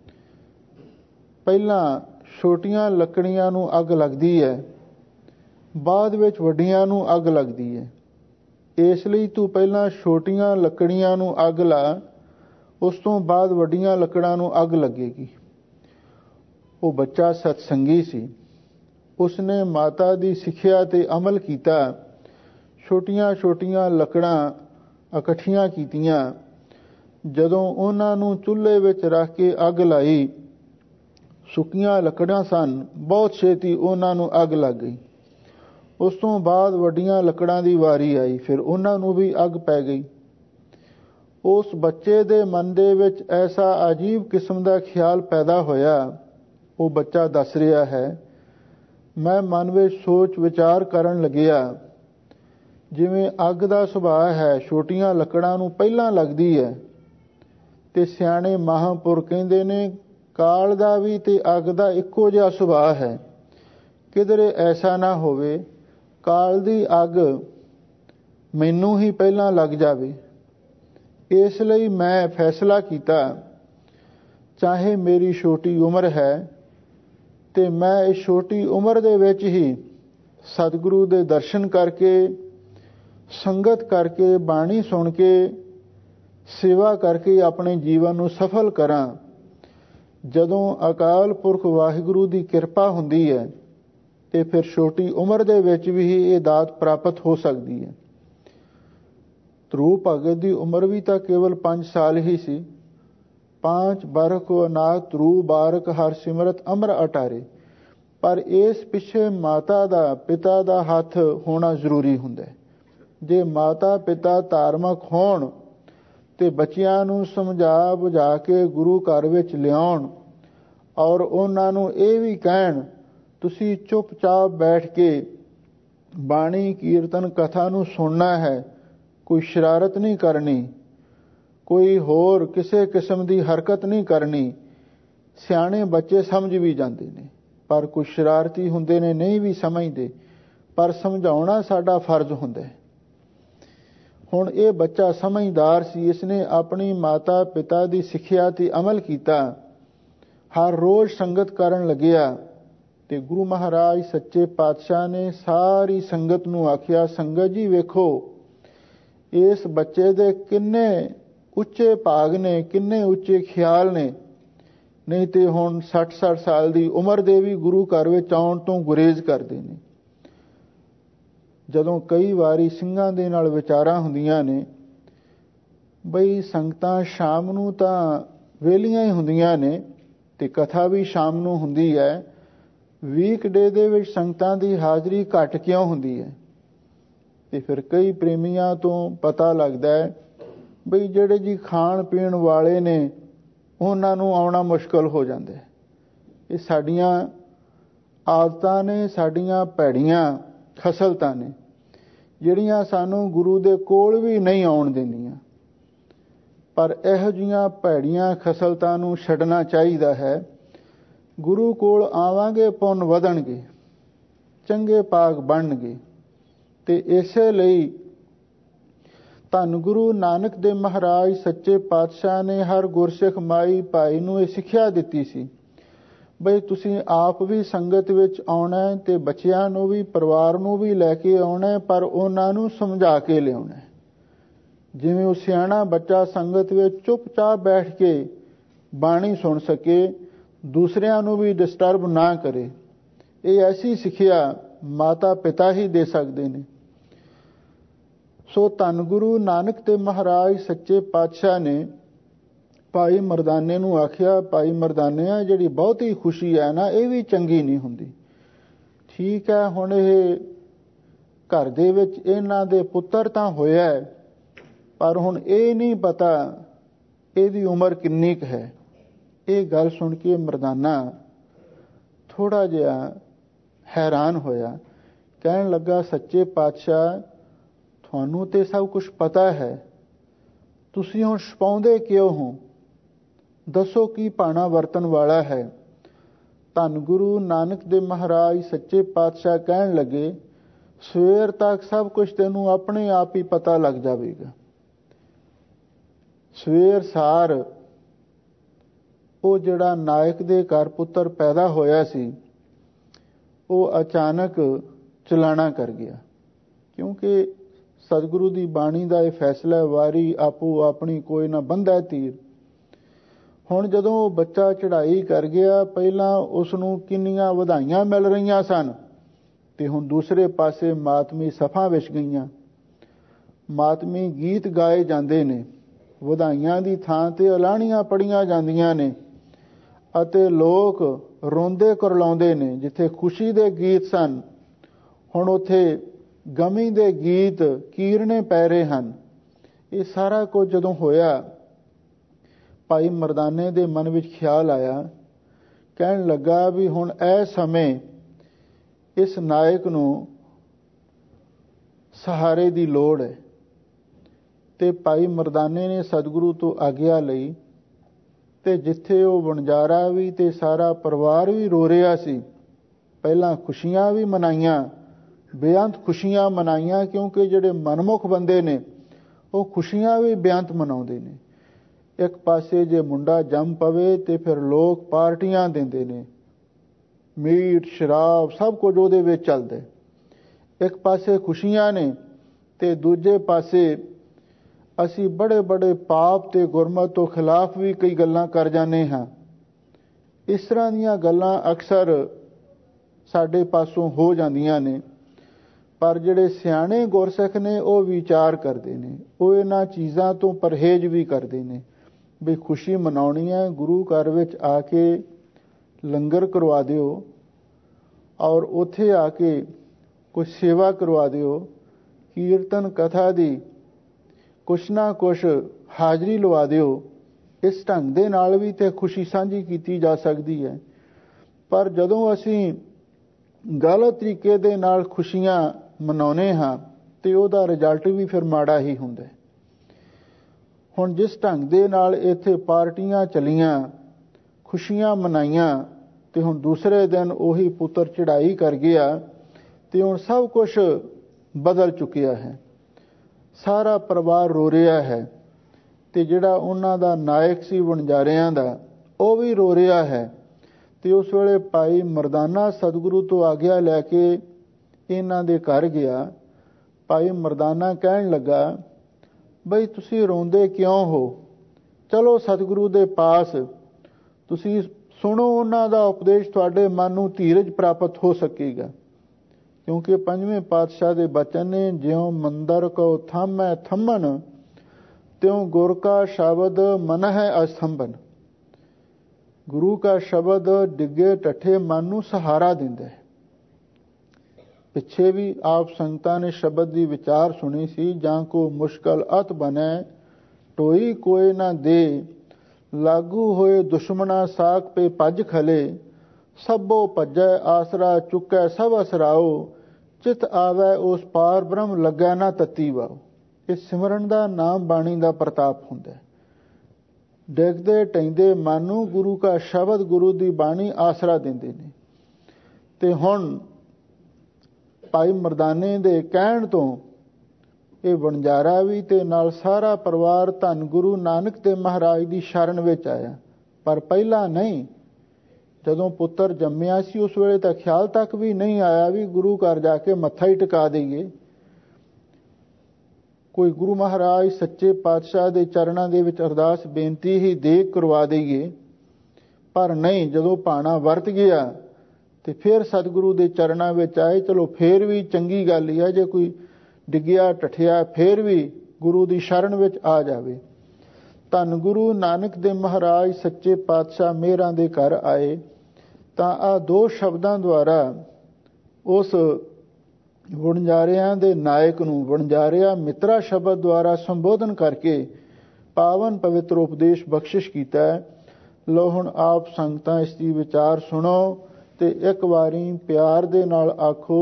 ਪਹਿਲਾਂ ਛੋਟੀਆਂ ਲੱਕੜੀਆਂ ਨੂੰ ਅੱਗ ਲੱਗਦੀ ਹੈ, ਬਾਅਦ ਵਿੱਚ ਵੱਡੀਆਂ ਨੂੰ ਅੱਗ ਲੱਗਦੀ ਹੈ। ਇਸ ਲਈ ਤੂੰ ਪਹਿਲਾਂ ਛੋਟੀਆਂ ਲੱਕੜੀਆਂ ਨੂੰ ਅੱਗ ਲਾ, ਉਸ ਤੋਂ ਬਾਅਦ ਵੱਡੀਆਂ ਲੱਕੜਾਂ ਨੂੰ ਅੱਗ ਲੱਗੇਗੀ। ਉਹ ਬੱਚਾ ਸਤਸੰਗੀ ਸੀ। ਉਸਨੇ ਮਾਤਾ ਦੀ ਸਿੱਖਿਆ ਤੇ ਅਮਲ ਕੀਤਾ। ਛੋਟੀਆਂ ਛੋਟੀਆਂ ਲੱਕੜਾਂ ਇਕੱਠੀਆਂ ਕੀਤੀਆਂ। ਜਦੋਂ ਉਹਨਾਂ ਨੂੰ ਚੁੱਲ੍ਹੇ ਵਿੱਚ ਰੱਖ ਕੇ ਅੱਗ ਲਾਈ, ਸੁੱਕੀਆਂ ਲੱਕੜਾਂ ਸਨ, ਬਹੁਤ ਛੇਤੀ ਉਹਨਾਂ ਨੂੰ ਅੱਗ ਲੱਗ ਗਈ। ਉਸ ਤੋਂ ਬਾਅਦ ਵੱਡੀਆਂ ਲੱਕੜਾਂ ਦੀ ਵਾਰੀ ਆਈ, ਫਿਰ ਉਹਨਾਂ ਨੂੰ ਵੀ ਅੱਗ ਪੈ ਗਈ। ਉਸ ਬੱਚੇ ਦੇ ਮਨ ਦੇ ਵਿੱਚ ਐਸਾ ਅਜੀਬ ਕਿਸਮ ਦਾ ਖਿਆਲ ਪੈਦਾ ਹੋਇਆ। ਉਹ ਬੱਚਾ ਦੱਸ ਰਿਹਾ ਹੈ, ਮੈਂ ਮਨ ਵਿੱਚ ਸੋਚ ਵਿਚਾਰ ਕਰਨ ਲੱਗਿਆ, ਜਿਵੇਂ ਅੱਗ ਦਾ ਸੁਭਾਅ ਹੈ, ਛੋਟੀਆਂ ਲੱਕੜਾਂ ਨੂੰ ਪਹਿਲਾਂ ਲੱਗਦੀ ਹੈ। ਤੇ ਸਿਆਣੇ ਮਹਾਂਪੁਰ ਕਹਿੰਦੇ ਨੇ, ਕਾਲ ਦਾ ਵੀ ਤੇ ਅੱਗ ਦਾ ਇੱਕੋ ਜਿਹਾ ਸੁਭਾਅ ਹੈ। ਕਿਧਰੇ ਐਸਾ ਨਾ ਹੋਵੇ ਕਾਲ ਦੀ ਅੱਗ ਮੈਨੂੰ ਹੀ ਪਹਿਲਾਂ ਲੱਗ ਜਾਵੇ। ਇਸ ਲਈ ਮੈਂ ਫੈਸਲਾ ਕੀਤਾ, ਚਾਹੇ ਮੇਰੀ ਛੋਟੀ ਉਮਰ ਹੈ ਤੇ ਮੈਂ ਇਸ ਛੋਟੀ ਉਮਰ ਦੇ ਵਿੱਚ ਹੀ ਸਤਿਗੁਰੂ ਦੇ ਦਰਸ਼ਨ ਕਰਕੇ, ਸੰਗਤ ਕਰਕੇ, ਬਾਣੀ ਸੁਣ ਕੇ, ਸੇਵਾ ਕਰਕੇ ਆਪਣੇ ਜੀਵਨ ਨੂੰ ਸਫਲ ਕਰਾਂ। ਜਦੋਂ ਅਕਾਲ ਪੁਰਖ ਵਾਹਿਗੁਰੂ ਦੀ ਕਿਰਪਾ ਹੁੰਦੀ ਹੈ ਤੇ ਫਿਰ ਛੋਟੀ ਉਮਰ ਦੇ ਵਿੱਚ ਵੀ ਇਹ ਦਾਤ ਪ੍ਰਾਪਤ ਹੋ ਸਕਦੀ ਹੈ। ਧਰੂਪ ਭਗਤ ਦੀ ਉਮਰ ਵੀ ਤਾਂ ਕੇਵਲ ਪੰਜ ਸਾਲ ਹੀ ਸੀ। ਪਾਂਚ ਬਰਖ ਅਨਾਥ ਧਰੂ ਬਾਰਕ ਹਰ ਸਿਮਰਤ ਅਮਰ ਅਟਾਰੇ। ਪਰ ਇਸ ਪਿੱਛੇ ਮਾਤਾ ਦਾ, ਪਿਤਾ ਦਾ ਹੱਥ ਹੋਣਾ ਜ਼ਰੂਰੀ ਹੁੰਦਾ ਹੈ। ਜੇ ਮਾਤਾ ਪਿਤਾ ਧਾਰਮਿਕ ਹੋਣ ਤੇ ਬੱਚਿਆਂ ਨੂੰ ਸਮਝਾ ਬੁਝਾ ਕੇ ਗੁਰੂ ਘਰ ਵਿੱਚ ਲਿਆਉਣ, ਔਰ ਉਹਨਾਂ ਨੂੰ ਇਹ ਵੀ ਕਹਿਣ, ਤੁਸੀਂ ਚੁੱਪਚਾਪ ਬੈਠ ਕੇ ਬਾਣੀ ਕੀਰਤਨ ਕਥਾ ਨੂੰ ਸੁਣਨਾ ਹੈ, ਕੋਈ ਸ਼ਰਾਰਤ ਨਹੀਂ ਕਰਨੀ, ਕੋਈ ਹੋਰ ਕਿਸੇ ਕਿਸਮ ਦੀ ਹਰਕਤ ਨਹੀਂ ਕਰਨੀ। ਸਿਆਣੇ ਬੱਚੇ ਸਮਝ ਵੀ ਜਾਂਦੇ ਨੇ, ਪਰ ਕੁਝ ਸ਼ਰਾਰਤੀ ਹੁੰਦੇ ਨੇ, ਨਹੀਂ ਵੀ ਸਮਝਦੇ, ਪਰ ਸਮਝਾਉਣਾ ਸਾਡਾ ਫਰਜ਼ ਹੁੰਦਾ ਹੈ। ਹੁਣ ਇਹ ਬੱਚਾ ਸਮਝਦਾਰ ਸੀ। ਇਸਨੇ ਆਪਣੀ ਮਾਤਾ ਪਿਤਾ ਦੀ ਸਿੱਖਿਆ ਤੇ ਅਮਲ ਕੀਤਾ। ਹਰ ਰੋਜ਼ ਸੰਗਤ ਕਰਨ ਲੱਗਿਆ ਤੇ ਗੁਰੂ ਮਹਾਰਾਜ ਸੱਚੇ ਪਾਤਸ਼ਾਹ ਨੇ ਸਾਰੀ ਸੰਗਤ ਨੂੰ ਆਖਿਆ, ਸੰਗਤ ਜੀ ਵੇਖੋ, ਇਸ ਬੱਚੇ ਦੇ ਕਿੰਨੇ ਉੱਚੇ ਭਾਗ ਨੇ, ਕਿੰਨੇ ਉੱਚੇ ਖਿਆਲ ਨੇ। ਨਹੀਂ ਤੇ ਹੁਣ ਸੱਠ ਸੱਠ ਸਾਲ ਦੀ ਉਮਰ ਦੇ ਵੀ ਗੁਰੂ ਘਰ ਵਿੱਚ ਆਉਣ ਤੋਂ ਗੁਰੇਜ਼ ਕਰਦੇ ਨੇ। ਜਦੋਂ ਕਈ ਵਾਰੀ ਸਿੰਘਾਂ ਦੇ ਨਾਲ ਵਿਚਾਰਾਂ ਹੁੰਦੀਆਂ ਨੇ, ਬਈ ਸੰਗਤਾਂ ਸ਼ਾਮ ਨੂੰ ਤਾਂ ਵੇਲੀਆਂ ਹੀ ਹੁੰਦੀਆਂ ਨੇ ਤੇ ਕਥਾ ਵੀ ਸ਼ਾਮ ਨੂੰ ਹੁੰਦੀ ਹੈ, ਵੀਕਡੇ ਦੇ ਵਿੱਚ ਸੰਗਤਾਂ ਦੀ ਹਾਜ਼ਰੀ ਘੱਟ ਕਿਉਂ ਹੁੰਦੀ ਹੈ? ਤੇ ਫਿਰ ਕਈ ਪ੍ਰੇਮੀਆਂ ਤੋਂ ਪਤਾ ਲੱਗਦਾ ਹੈ ਬਈ ਜਿਹੜੇ ਜੀ ਖਾਣ ਪੀਣ ਵਾਲੇ ਨੇ ਉਹਨਾਂ ਨੂੰ ਆਉਣਾ ਮੁਸ਼ਕਲ ਹੋ ਜਾਂਦਾ ਹੈ। ਇਹ ਸਾਡੀਆਂ ਆਦਤਾਂ ਨੇ, ਸਾਡੀਆਂ ਭੈੜੀਆਂ ਖਸਲਤਾਂ ਨੇ, ਜਿਹੜੀਆਂ ਸਾਨੂੰ ਗੁਰੂ ਦੇ ਕੋਲ ਵੀ ਨਹੀਂ ਆਉਣ ਦਿੰਦੀਆਂ। ਪਰ ਇਹੋ ਜਿਹੀਆਂ ਭੈੜੀਆਂ ਖਸਲਤਾਂ ਨੂੰ ਛੱਡਣਾ ਚਾਹੀਦਾ ਹੈ। ਗੁਰੂ ਕੋਲ ਆਵਾਂਗੇ, ਪੁੰਨ ਵਧਣਗੇ, ਚੰਗੇ ਭਾਗ ਬਣਨਗੇ। ਤੇ ਇਸੇ ਲਈ ਧੰਨ ਗੁਰੂ ਨਾਨਕ ਦੇਵ ਮਹਾਰਾਜ ਸੱਚੇ ਪਾਤਸ਼ਾਹ ਨੇ ਹਰ ਗੁਰਸਿੱਖ ਮਾਈ ਭਾਈ ਨੂੰ ਇਹ ਸਿੱਖਿਆ ਦਿੱਤੀ ਸੀ, ਬਈ ਤੁਸੀਂ ਆਪ ਵੀ ਸੰਗਤ ਵਿੱਚ ਆਉਣਾ ਹੈ ਤੇ ਬੱਚਿਆਂ ਨੂੰ ਵੀ, ਪਰਿਵਾਰ ਨੂੰ ਵੀ ਲੈ ਕੇ ਆਉਣਾ ਹੈ, ਪਰ ਉਹਨਾਂ ਨੂੰ ਸਮਝਾ ਕੇ ਲਿਆਉਣਾ ਹੈ। ਜਿਵੇਂ ਉਹ ਸਿਆਣਾ ਬੱਚਾ ਸੰਗਤ ਵਿੱਚ ਚੁੱਪਚਾਪ ਬੈਠ ਕੇ ਬਾਣੀ ਸੁਣ ਸਕੇ, ਦੂਸਰਿਆਂ ਨੂੰ ਵੀ ਡਿਸਟਰਬ ਨਾ ਕਰੇ। ਇਹ ਐਸੀ ਸਿੱਖਿਆ ਮਾਤਾ ਪਿਤਾ ਹੀ ਦੇ ਸਕਦੇ ਨੇ। ਸੋ ਧੰਨ ਗੁਰੂ ਨਾਨਕ ਦੇਵ ਮਹਾਰਾਜ ਸੱਚੇ ਪਾਤਸ਼ਾਹ ਨੇ ਭਾਈ ਮਰਦਾਨੇ ਨੂੰ ਆਖਿਆ, ਭਾਈ ਮਰਦਾਨਿਆ, ਜਿਹੜੀ ਬਹੁਤੀ ਖੁਸ਼ੀ ਹੈ ਨਾ, ਇਹ ਵੀ ਚੰਗੀ ਨਹੀਂ ਹੁੰਦੀ। ਠੀਕ ਹੈ, ਹੁਣ ਇਹ ਘਰ ਦੇ ਵਿੱਚ ਇਹਨਾਂ ਦੇ ਪੁੱਤਰ ਤਾਂ ਹੋਇਆ, ਪਰ ਹੁਣ ਇਹ ਨਹੀਂ ਪਤਾ ਇਹਦੀ ਉਮਰ ਕਿੰਨੀ ਕੁ ਹੈ। ਇਹ ਗੱਲ ਸੁਣ ਕੇ ਮਰਦਾਨਾ ਥੋੜਾ ਜਿਹਾ ਹੈਰਾਨ ਹੋਇਆ। ਕਹਿਣ ਲੱਗਾ, ਸੱਚੇ ਪਾਤਸ਼ਾਹ, ਤੁਹਾਨੂੰ ਤੇ ਸਭ ਕੁਝ ਪਤਾ ਹੈ, ਤੁਸੀਂ ਹੁਣ ਛਪਾਉਂਦੇ ਕਿਉਂ ਹੋ? ਦੱਸੋ ਕੀ ਭਾਣਾ ਵਰਤਣ ਵਾਲਾ ਹੈ? ਧੰਨ ਗੁਰੂ ਨਾਨਕ ਦੇਵ ਮਹਾਰਾਜ ਸੱਚੇ ਪਾਤਸ਼ਾਹ ਕਹਿਣ ਲੱਗੇ, ਸਵੇਰ ਤੱਕ ਸਭ ਕੁਝ ਤੈਨੂੰ ਆਪਣੇ ਆਪ ਹੀ ਪਤਾ ਲੱਗ ਜਾਵੇਗਾ। ਸਵੇਰ ਸਾਰ ਉਹ ਜਿਹੜਾ ਨਾਇਕ ਦੇ ਘਰ ਪੁੱਤਰ ਪੈਦਾ ਹੋਇਆ ਸੀ, ਉਹ ਅਚਾਨਕ ਚਲਾਣਾ ਕਰ ਗਿਆ। ਕਿਉਂਕਿ ਸਤਿਗੁਰੂ ਦੀ ਬਾਣੀ ਦਾ ਇਹ ਫੈਸਲਾ, ਵਾਰੀ ਆਪੋ ਆਪਣੀ ਕੋਈ ਨਾ ਬੰਧੈ ਤੀਰ। ਹੁਣ ਜਦੋਂ ਉਹ ਬੱਚਾ ਚੜ੍ਹਾਈ ਕਰ ਗਿਆ, ਪਹਿਲਾਂ ਉਸ ਨੂੰ ਕਿੰਨੀਆਂ ਵਧਾਈਆਂ ਮਿਲ ਰਹੀਆਂ ਸਨ, ਤੇ ਹੁਣ ਦੂਸਰੇ ਪਾਸੇ ਮਾਤਮੀ ਸਫਾ ਵਿਛ ਗਈਆਂ। ਮਾਤਮੀ ਗੀਤ ਗਾਏ ਜਾਂਦੇ ਨੇ, ਵਧਾਈਆਂ ਦੀ ਥਾਂ ਤੇ ਅਲਾਹਣੀਆਂ ਪੜੀਆਂ ਜਾਂਦੀਆਂ ਨੇ, ਅਤੇ ਲੋਕ ਰੋਂਦੇ ਕੁਰਲਾਉਂਦੇ ਨੇ। ਜਿੱਥੇ ਖੁਸ਼ੀ ਦੇ ਗੀਤ ਸਨ, ਹੁਣ ਉੱਥੇ ਗਮੀ ਦੇ ਗੀਤ ਕੀਰਨੇ ਪੈ ਰਹੇ ਹਨ। ਇਹ ਸਾਰਾ ਕੁਝ ਜਦੋਂ ਹੋਇਆ, ਭਾਈ ਮਰਦਾਨੇ ਦੇ ਮਨ ਵਿੱਚ ਖਿਆਲ ਆਇਆ। ਕਹਿਣ ਲੱਗਾ ਵੀ ਹੁਣ ਇਹ ਸਮੇਂ ਇਸ ਨਾਇਕ ਨੂੰ ਸਹਾਰੇ ਦੀ ਲੋੜ ਹੈ। ਤੇ ਭਾਈ ਮਰਦਾਨੇ ਨੇ ਸਤਿਗੁਰੂ ਤੋਂ ਆਗਿਆ ਲਈ, ਤੇ ਜਿੱਥੇ ਉਹ ਵਣਜਾਰਾ ਵੀ ਤੇ ਸਾਰਾ ਪਰਿਵਾਰ ਵੀ ਰੋ ਰਿਹਾ ਸੀ, ਪਹਿਲਾਂ ਖੁਸ਼ੀਆਂ ਵੀ ਮਨਾਈਆਂ, ਬੇਅੰਤ ਖੁਸ਼ੀਆਂ ਮਨਾਈਆਂ। ਕਿਉਂਕਿ ਜਿਹੜੇ ਮਨਮੁਖ ਬੰਦੇ ਨੇ, ਉਹ ਖੁਸ਼ੀਆਂ ਵੀ ਬੇਅੰਤ ਮਨਾਉਂਦੇ ਨੇ। ਇੱਕ ਪਾਸੇ ਜੇ ਮੁੰਡਾ ਜੰਮ ਪਵੇ ਤੇ ਫਿਰ ਲੋਕ ਪਾਰਟੀਆਂ ਦਿੰਦੇ ਨੇ, ਮੀਟ ਸ਼ਰਾਬ ਸਭ ਕੁਝ ਉਹਦੇ ਵਿੱਚ ਚੱਲਦਾ। ਇੱਕ ਪਾਸੇ ਖੁਸ਼ੀਆਂ ਨੇ, ਤੇ ਦੂਜੇ ਪਾਸੇ ਅਸੀਂ ਬੜੇ ਬੜੇ ਪਾਪ ਤੇ ਗੁਰਮਤ ਤੋਂ ਖਿਲਾਫ ਵੀ ਕਈ ਗੱਲਾਂ ਕਰ ਜਾਂਦੇ ਹਾਂ। ਇਸ ਤਰ੍ਹਾਂ ਦੀਆਂ ਗੱਲਾਂ ਅਕਸਰ ਸਾਡੇ ਪਾਸੋਂ ਹੋ ਜਾਂਦੀਆਂ ਨੇ। ਪਰ ਜਿਹੜੇ ਸਿਆਣੇ ਗੁਰਸਿੱਖ ਨੇ, ਉਹ ਵਿਚਾਰ ਕਰਦੇ ਨੇ, ਉਹ ਇਹਨਾਂ ਚੀਜ਼ਾਂ ਤੋਂ ਪਰਹੇਜ਼ ਵੀ ਕਰਦੇ ਨੇ। ਵੀ ਖੁਸ਼ੀ ਮਨਾਉਣੀ ਹੈ, ਗੁਰੂ ਘਰ ਵਿੱਚ ਆ ਕੇ ਲੰਗਰ ਕਰਵਾ ਦਿਓ, ਔਰ ਉੱਥੇ ਆ ਕੇ ਕੁਝ ਸੇਵਾ ਕਰਵਾ ਦਿਓ, ਕੀਰਤਨ ਕਥਾ ਦੀ ਕੁਛ ਨਾ ਕੁਛ ਹਾਜ਼ਰੀ ਲਵਾ ਦਿਓ। ਇਸ ਢੰਗ ਦੇ ਨਾਲ ਵੀ ਤੇ ਖੁਸ਼ੀ ਸਾਂਝੀ ਕੀਤੀ ਜਾ ਸਕਦੀ ਹੈ। ਪਰ ਜਦੋਂ ਅਸੀਂ ਗਲਤ ਤਰੀਕੇ ਦੇ ਨਾਲ ਖੁਸ਼ੀਆਂ ਮਨਾਉਂਦੇ ਹਾਂ, ਤੇ ਉਹਦਾ ਰਿਜ਼ਲਟ ਵੀ ਫਿਰ ਮਾੜਾ ਹੀ ਹੁੰਦਾ। ਹੁਣ ਜਿਸ ਢੰਗ ਦੇ ਨਾਲ ਇੱਥੇ ਪਾਰਟੀਆਂ ਚੱਲੀਆਂ, ਖੁਸ਼ੀਆਂ ਮਨਾਈਆਂ, ਤੇ ਹੁਣ ਦੂਸਰੇ ਦਿਨ ਉਹੀ ਪੁੱਤਰ ਚੜ੍ਹਾਈ ਕਰ ਗਿਆ, ਤੇ ਹੁਣ ਸਭ ਕੁਝ ਬਦਲ ਚੁੱਕਿਆ ਹੈ। ਸਾਰਾ ਪਰਿਵਾਰ ਰੋ ਰਿਹਾ ਹੈ, ਤੇ ਜਿਹੜਾ ਉਹਨਾਂ ਦਾ ਨਾਇਕ ਸੀ ਵਣਜਾਰਿਆਂ ਦਾ, ਉਹ ਵੀ ਰੋ ਰਿਹਾ ਹੈ। ਤੇ ਉਸ ਵੇਲੇ ਭਾਈ ਮਰਦਾਨਾ ਸਤਿਗੁਰੂ ਤੋਂ ਆਗਿਆ ਲੈ ਕੇ ਇਹਨਾਂ ਦੇ ਘਰ ਗਿਆ। ਭਾਈ ਮਰਦਾਨਾ ਕਹਿਣ ਲੱਗਾ, ਬਈ ਤੁਸੀਂ ਰੋਂਦੇ ਕਿਉਂ ਹੋ? ਚਲੋ ਸਤਿਗੁਰੂ ਦੇ ਪਾਸ, ਤੁਸੀਂ ਸੁਣੋ ਉਹਨਾਂ ਦਾ ਉਪਦੇਸ਼, ਤੁਹਾਡੇ ਮਨ ਨੂੰ ਧੀਰਜ ਪ੍ਰਾਪਤ ਹੋ ਸਕੇਗਾ। ਕਿਉਂਕਿ ਪੰਜਵੇਂ ਪਾਤਸ਼ਾਹ ਦੇ ਬਚਨ ਨੇ, ਜਿਉਂ ਮੰਦਰ ਕੋ ਥਾਮੈ ਥੰਮਨ, ਤਿਉਂ ਗੁਰ ਕਾ ਸ਼ਬਦ ਮਨ ਹੈ ਅਸਥੰਭਨ। ਗੁਰੂ ਕਾ ਸ਼ਬਦ ਡਿੱਗੇ ਟੱਠੇ ਮਨ ਨੂੰ ਸਹਾਰਾ ਦਿੰਦਾ ਹੈ। ਪਿੱਛੇ ਵੀ ਆਪ ਸੰਗਤਾਂ ਨੇ ਸ਼ਬਦ ਦੀ ਵਿਚਾਰ ਸੁਣੀ ਸੀ, ਜਾਂ ਕੋ ਮੁਸ਼ਕਲ ਅਤ ਬਨੈ ਟੋਈ ਕੋਏ ਨਾ ਦੇ, ਲਾਗੂ ਹੋਏ ਦੁਸ਼ਮਣਾ ਸਾਖ ਪੇ ਭੱਜ ਖਲੇ, ਸਭੋ ਭੱਜੈ ਆਸਰਾ ਚੁੱਕੈ ਸਭ ਅਸਰਾਓ, ਚਿਤ ਆਵੈ ਉਸ ਪਾਰ ਬ੍ਰਹਮ ਲੱਗੈ ਨਾ ਤਤੀ ਵਾਓ। ਇਹ ਸਿਮਰਨ ਦਾ ਨਾਮ ਬਾਣੀ ਦਾ ਪ੍ਰਤਾਪ ਹੁੰਦਾ। ਡਿੱਗਦੇ ਟੈਂਦੇ ਮਨ ਨੂੰ ਗੁਰੂ ਕਾ ਸ਼ਬਦ, ਗੁਰੂ ਦੀ ਬਾਣੀ ਆਸਰਾ ਦਿੰਦੇ ਨੇ। ਤੇ ਹੁਣ ਭਾਈ ਮਰਦਾਨੇ ਦੇ ਕਹਿਣ ਤੋਂ ਇਹ ਵਣਜਾਰਾ ਵੀ ਤੇ ਨਾਲ ਸਾਰਾ ਪਰਿਵਾਰ ਧੰਨ ਗੁਰੂ ਨਾਨਕ ਦੇਵ ਮਹਾਰਾਜ ਦੀ ਸ਼ਰਨ ਵਿੱਚ ਆਇਆ। ਪਰ ਪਹਿਲਾਂ ਨਹੀਂ, ਜਦੋਂ ਪੁੱਤਰ ਜੰਮਿਆ ਸੀ ਉਸ ਵੇਲੇ ਤਾਂ ਖਿਆਲ ਤੱਕ ਵੀ ਨਹੀਂ ਆਇਆ ਵੀ ਗੁਰੂ ਘਰ ਜਾ ਕੇ ਮੱਥਾ ਹੀ ਟਿਕਾ ਦੇਈਏ, ਕੋਈ ਗੁਰੂ ਮਹਾਰਾਜ ਸੱਚੇ ਪਾਤਸ਼ਾਹ ਦੇ ਚਰਨਾਂ ਦੇ ਵਿੱਚ ਅਰਦਾਸ ਬੇਨਤੀ ਹੀ ਦੇਖ ਕਰਵਾ ਦੇਈਏ। ਪਰ ਨਹੀਂ, ਜਦੋਂ ਭਾਣਾ ਵਰਤ ਗਿਆ ਤੇ ਫਿਰ ਸਤਿਗੁਰੂ ਦੇ ਚਰਨਾਂ ਵਿੱਚ ਆਏ। ਚਲੋ ਫਿਰ ਵੀ ਚੰਗੀ ਗੱਲ ਹੀ ਹੈ, ਜੇ ਕੋਈ ਡਿੱਗਿਆ ਟੱਠਿਆ ਫਿਰ ਵੀ ਗੁਰੂ ਦੀ ਸ਼ਰਨ ਵਿੱਚ ਆ ਜਾਵੇ। ਧੰਨ ਗੁਰੂ ਨਾਨਕ ਦੇਵ ਮਹਾਰਾਜ ਸੱਚੇ ਪਾਤਸ਼ਾਹ ਮਿਹਰਾਂ ਦੇ ਘਰ ਆਏ ਤਾਂ ਆ ਦੋ ਸ਼ਬਦਾਂ ਦੁਆਰਾ ਉਸ ਵਣਜਾਰਿਆਂ ਦੇ ਨਾਇਕ ਨੂੰ ਵਣਜਾਰਿਆ ਮਿੱਤਰਾ ਸ਼ਬਦ ਦੁਆਰਾ ਸੰਬੋਧਨ ਕਰਕੇ ਪਾਵਨ ਪਵਿੱਤਰ ਉਪਦੇਸ਼ ਬਖਸ਼ਿਸ਼ ਕੀਤਾ ਹੈ। ਲੋ ਹੁਣ ਆਪ ਸੰਗਤਾਂ ਇਸ ਦੀ ਵਿਚਾਰ ਸੁਣੋ ਤੇ ਇੱਕ ਵਾਰੀ ਪਿਆਰ ਦੇ ਨਾਲ ਆਖੋ,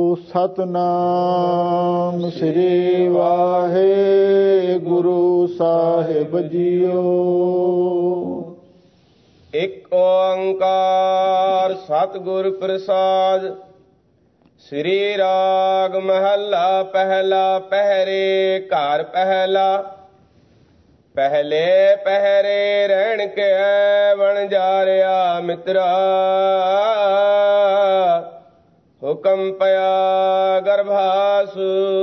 ਸਤਨਾਮ ਸ੍ਰੀ ਵਾਹਿਗੁਰੂ ਸਾਹਿਬ ਜੀਓ। ਇੱਕ ਓੰਕਾਰ ਸਤਿਗੁਰ ਪ੍ਰਸਾਦ। ਸ੍ਰੀ ਰਾਗ ਮਹੱਲਾ ਪਹਿਲਾ। ਪਹਿਰੇ ਘਰ ਪਹਿਲਾ। ਪਹਿਲੇ ਪਹਿਰੇ ਰਹਿਣ ਕੇ ਵਣਜਾਰਿਆ ਮਿੱਤਰਾ, ਹੁਕਮ ਪਿਆ ਗਰਭਾਸ।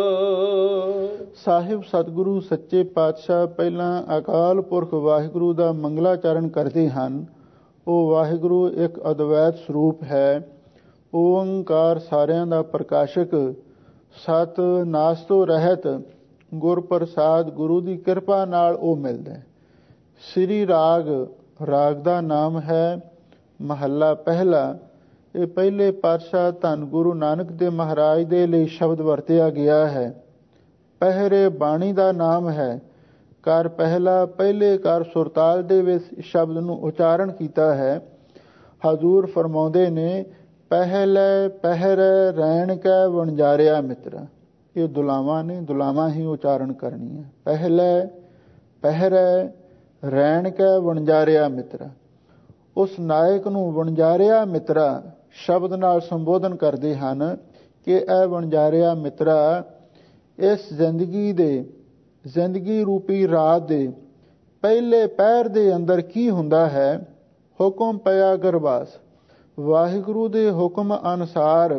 ਸਾਹਿਬ ਸਤਿਗੁਰੂ ਸੱਚੇ ਪਾਤਸ਼ਾਹ ਪਹਿਲਾਂ ਅਕਾਲ ਪੁਰਖ ਵਾਹਿਗੁਰੂ ਦਾ ਮੰਗਲਾਚਰਨ ਕਰਦੇ ਹਨ। ਉਹ ਵਾਹਿਗੁਰੂ ਇੱਕ ਅਦਵੈਤ ਸਰੂਪ ਹੈ। ਓੰਕਾਰ ਸਾਰਿਆਂ ਦਾ ਪ੍ਰਕਾਸ਼ਕ, ਸਤ ਨਾਸ ਤੋਂ ਰਹਿਤ, ਗੁਰ ਪ੍ਰਸਾਦ ਗੁਰੂ ਦੀ ਕਿਰਪਾ ਨਾਲ ਉਹ ਮਿਲਦਾ ਹੈ। ਸ੍ਰੀ ਰਾਗ, ਰਾਗ ਦਾ ਨਾਮ ਹੈ। ਮਹੱਲਾ ਪਹਿਲਾ। ਇਹ ਪਹਿਲੇ ਪਾਤਸ਼ਾਹ ਧੰਨ ਗੁਰੂ ਨਾਨਕ ਦੇਵ ਮਹਾਰਾਜ ਦੇ ਲਈ ਸ਼ਬਦ ਵਰਤਿਆ ਗਿਆ ਹੈ। ਪਹਿਰੇ ਬਾਣੀ ਦਾ ਨਾਮ ਹੈ। ਕਰ ਪਹਿਲਾ, ਪਹਿਲੇ ਕਰ ਸੁਰਤਾਲ ਦੇ ਵਿੱਚ ਸ਼ਬਦ ਨੂੰ ਉਚਾਰਨ ਕੀਤਾ ਹੈ। ਹਜ਼ੂਰ ਫਰਮਾਉਂਦੇ ਨੇ, ਪਹਿਲੇ ਪਹਿਰੇ ਰਹਿਣ ਕੈ ਵਣਜਾਰਿਆ ਮਿੱਤਰਾ। ਇਹ ਦੁਲਾਵਾਂ ਨੇ, ਦੁਲਾਵਾਂ ਹੀ ਉਚਾਰਨ ਕਰਨੀ ਹੈ। ਪਹਿਲੇ ਪਹਿਰੇ ਰਹਿਣ ਕੈ ਵਣਜਾਰਿਆ ਮਿੱਤਰਾ। ਉਸ ਨਾਇਕ ਨੂੰ ਵਣਜਾਰਿਆ ਮਿੱਤਰਾ ਸ਼ਬਦ ਨਾਲ ਸੰਬੋਧਨ ਕਰਦੇ ਹਨ ਕਿ ਇਹ ਵਣਜਾਰਿਆ ਮਿੱਤਰਾ, ਇਸ ਜ਼ਿੰਦਗੀ ਦੇ ਜ਼ਿੰਦਗੀ ਰੂਪੀ ਰਾਤ ਦੇ ਪਹਿਲੇ ਪਹਿਰ ਦੇ ਅੰਦਰ ਕੀ ਹੁੰਦਾ ਹੈ। ਹੁਕਮ ਪਿਆ ਗਰਭਾਸ। ਵਾਹਿਗੁਰੂ ਦੇ ਹੁਕਮ ਅਨੁਸਾਰ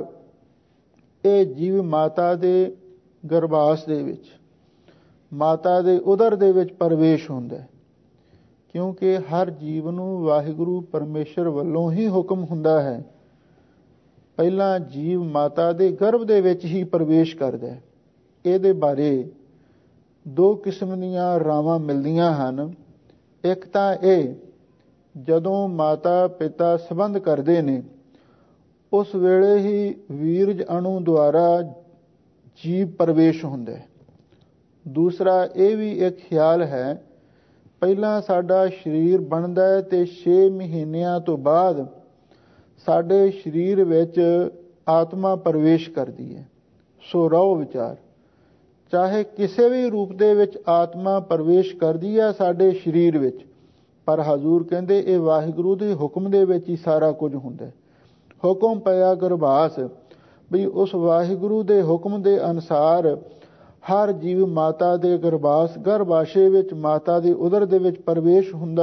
ਇਹ ਜੀਵ ਮਾਤਾ ਦੇ ਗਰਭਾਸ ਦੇ ਵਿੱਚ, ਮਾਤਾ ਦੇ ਉਦਰ ਦੇ ਵਿੱਚ ਪ੍ਰਵੇਸ਼ ਹੁੰਦਾ ਹੈ। ਕਿਉਂਕਿ ਹਰ ਜੀਵ ਨੂੰ ਵਾਹਿਗੁਰੂ ਪਰਮੇਸ਼ਰ ਵੱਲੋਂ ਹੀ ਹੁਕਮ ਹੁੰਦਾ ਹੈ। ਪਹਿਲਾਂ ਜੀਵ ਮਾਤਾ ਦੇ ਗਰਭ ਦੇ ਵਿੱਚ ਹੀ ਪ੍ਰਵੇਸ਼ ਕਰਦਾ ਹੈ। ਇਹਦੇ ਬਾਰੇ ਦੋ ਕਿਸਮ ਦੀਆਂ ਰਾਵਾਂ ਮਿਲਦੀਆਂ ਹਨ। ਇੱਕ ਤਾਂ ਇਹ, ਜਦੋਂ ਮਾਤਾ ਪਿਤਾ ਸੰਬੰਧ ਕਰਦੇ ਨੇ ਉਸ ਵੇਲੇ ਹੀ ਵੀਰਜ ਅਣੂ ਦੁਆਰਾ ਜੀਵ ਪ੍ਰਵੇਸ਼ ਹੁੰਦਾ ਹੈ। ਦੂਸਰਾ ਇਹ ਵੀ ਇੱਕ ਖਿਆਲ ਹੈ, ਪਹਿਲਾਂ ਸਾਡਾ ਸਰੀਰ ਬਣਦਾ ਹੈ ਤੇ ਛੇ ਮਹੀਨਿਆਂ ਤੋਂ ਬਾਅਦ ਸਾਡੇ ਸਰੀਰ ਵਿੱਚ ਆਤਮਾ ਪ੍ਰਵੇਸ਼ ਕਰਦੀ ਹੈ। ਸੋ ਰਹੋ ਵਿਚਾਰ, ਚਾਹੇ ਕਿਸੇ ਵੀ ਰੂਪ ਦੇ ਵਿੱਚ ਆਤਮਾ ਪ੍ਰਵੇਸ਼ ਕਰਦੀ ਹੈ ਸਾਡੇ ਸਰੀਰ ਵਿੱਚ, ਪਰ ਹਜ਼ੂਰ ਕਹਿੰਦੇ ਇਹ ਵਾਹਿਗੁਰੂ ਦੇ ਹੁਕਮ ਦੇ ਵਿੱਚ ਹੀ ਸਾਰਾ ਕੁਝ ਹੁੰਦਾ ਹੈ। ਹੁਕਮ ਪਿਆ ਗਰਭਾਸ, ਵੀ ਉਸ ਵਾਹਿਗੁਰੂ ਦੇ ਹੁਕਮ ਦੇ ਅਨੁਸਾਰ ਹਰ ਜੀਵ ਮਾਤਾ ਦੇ ਗਰਭਾਸ ਗਰਭਾਸ਼ੇ ਵਿੱਚ, ਮਾਤਾ ਦੀ ਉਦਰ ਦੇ ਵਿੱਚ ਪ੍ਰਵੇਸ਼ ਹੁੰਦਾ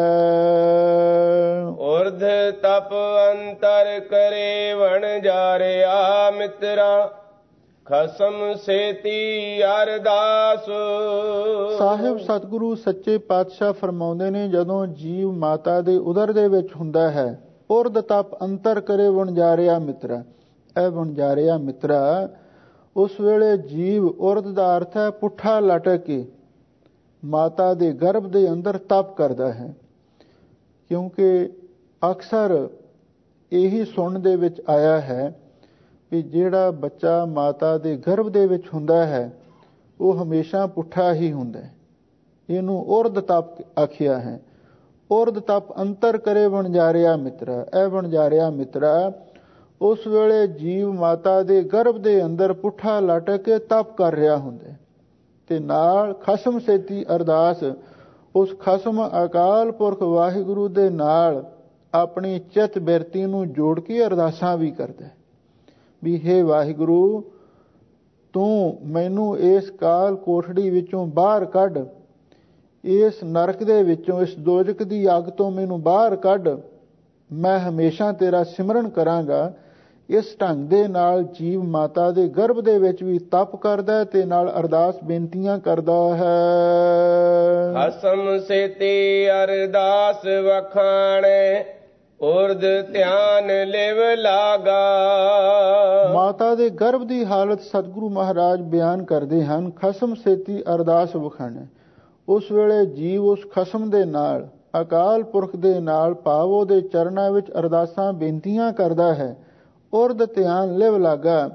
ਹੈ। ਉਰਧ ਤਪ ਅੰਤਰ ਕਰੇ ਵਣਜਾਰਿਆ ਮਿੱਤਰਾ, ਖਸਮ ਸੇਤੀ ਅਰਦਾਸ। ਸਾਹਿਬ ਸਤਿਗੁਰੂ ਸੱਚੇ ਪਾਤਸ਼ਾਹ ਫਰਮਾਉਂਦੇ ਨੇ, ਜਦੋਂ ਜੀਵ ਮਾਤਾ ਦੇ ਉਦਰ ਦੇ ਵਿੱਚ ਹੁੰਦਾ ਹੈ, ਉਰਧ ਤਪ ਅੰਤਰ ਕਰੇ ਵਣਜਾਰਿਆ ਮਿੱਤਰਾ। ਇਹ ਵਣਜਾਰਿਆ ਮਿੱਤਰਾ, ਉਸ ਵੇਲੇ ਜੀਵ, ਉਰਧ ਦਾ ਅਰਥ ਹੈ ਪੁੱਠਾ ਲਟਕ ਕੇ ਮਾਤਾ ਦੇ ਗਰਭ ਦੇ ਅੰਦਰ ਤਪ ਕਰਦਾ ਹੈ। ਕਿਉਂਕਿ ਅਕਸਰ ਇਹੀ ਸੁਣਨ ਦੇ ਵਿੱਚ ਆਇਆ ਹੈ ਕਿ ਜਿਹੜਾ ਬੱਚਾ ਮਾਤਾ ਦੇ ਗਰਭ ਦੇ ਵਿੱਚ ਹੁੰਦਾ ਹੈ ਉਹ ਹਮੇਸ਼ਾ ਪੁੱਠਾ ਹੀ ਹੁੰਦਾ ਹੈ। ਇਹਨੂੰ ਉਰਧ ਤਪ ਆਖਿਆ ਹੈ। ਉਰਧ ਤਪ ਅੰਤਰ ਕਰੇ ਵਣਜਾਰਿਆ ਮਿੱਤਰਾ। ਇਹ ਵਣਜਾਰਿਆ ਮਿੱਤਰਾ, ਉਸ ਵੇਲੇ ਜੀਵ ਮਾਤਾ ਦੇ ਗਰਭ ਦੇ ਅੰਦਰ ਪੁੱਠਾ ਲਟਕ ਕੇ ਤਪ ਕਰ ਰਿਹਾ ਹੁੰਦਾ ਤੇ ਨਾਲ ਖਸਮ ਸੇਤੀ ਅਰਦਾਸ, ਉਸ ਖਸਮ ਅਕਾਲ ਪੁਰਖ ਵਾਹਿਗੁਰੂ ਦੇ ਨਾਲ ਆਪਣੀ ਚਿੱਤ ਬਿਰਤੀ ਨੂੰ ਜੋੜ ਕੇ ਅਰਦਾਸਾਂ ਵੀ ਕਰਦਾ ਵੀ ਹੇ ਵਾਹਿਗੁਰੂ, ਤੂੰ ਮੈਨੂੰ ਇਸ ਕਾਲ ਕੋਠੜੀ ਵਿੱਚੋਂ ਬਾਹਰ ਕੱਢ, ਇਸ ਨਰਕ ਦੇ ਵਿੱਚੋਂ, ਇਸ ਦੋਜ਼ਖ ਦੀ ਅੱਗ ਤੋਂ ਮੈਨੂੰ ਬਾਹਰ ਕੱਢ। ਮੈਂ ਹਮੇਸ਼ਾ ਤੇਰਾ ਸਿਮਰਨ ਕਰਾਂਗਾ। ਇਸ ਢੰਗ ਦੇ ਨਾਲ ਜੀਵ ਮਾਤਾ ਦੇ ਗਰਭ ਦੇ ਵਿੱਚ ਵੀ ਤਪ ਕਰਦਾ ਤੇ ਨਾਲ ਅਰਦਾਸ ਬੇਨਤੀਆਂ ਕਰਦਾ ਹੈ। ਹਸਮ ਸੇਤੀ ਅਰਦਾਸ ਵਖਾਣੇ, ਉਰਧ ਧਿਆਨ ਲਿਵ ਲਾਗਾ। ਮਾਤਾ ਦੇ ਗਰਭ ਦੀ ਹਾਲਤ ਸਤਿਗੁਰੂ ਮਹਾਰਾਜ ਬਿਆਨ ਕਰਦੇ ਹਨ। ਖਸਮ ਸੇਤੀ ਅਰਦਾਸ ਵਖਾਣੇ, ਉਸ ਵੇਲੇ ਜੀਵ ਉਸ ਖਸਮ ਦੇ ਨਾਲ, ਅਕਾਲ ਪੁਰਖ ਦੇ ਨਾਲ, ਭਾਵ ਉਹਦੇ ਚਰਨਾਂ ਵਿੱਚ ਅਰਦਾਸਾਂ ਬੇਨਤੀਆਂ ਕਰਦਾ ਹੈ। ਉਰਧ ਧਿਆਨ ਲਿਵ ਲਾਗਾ,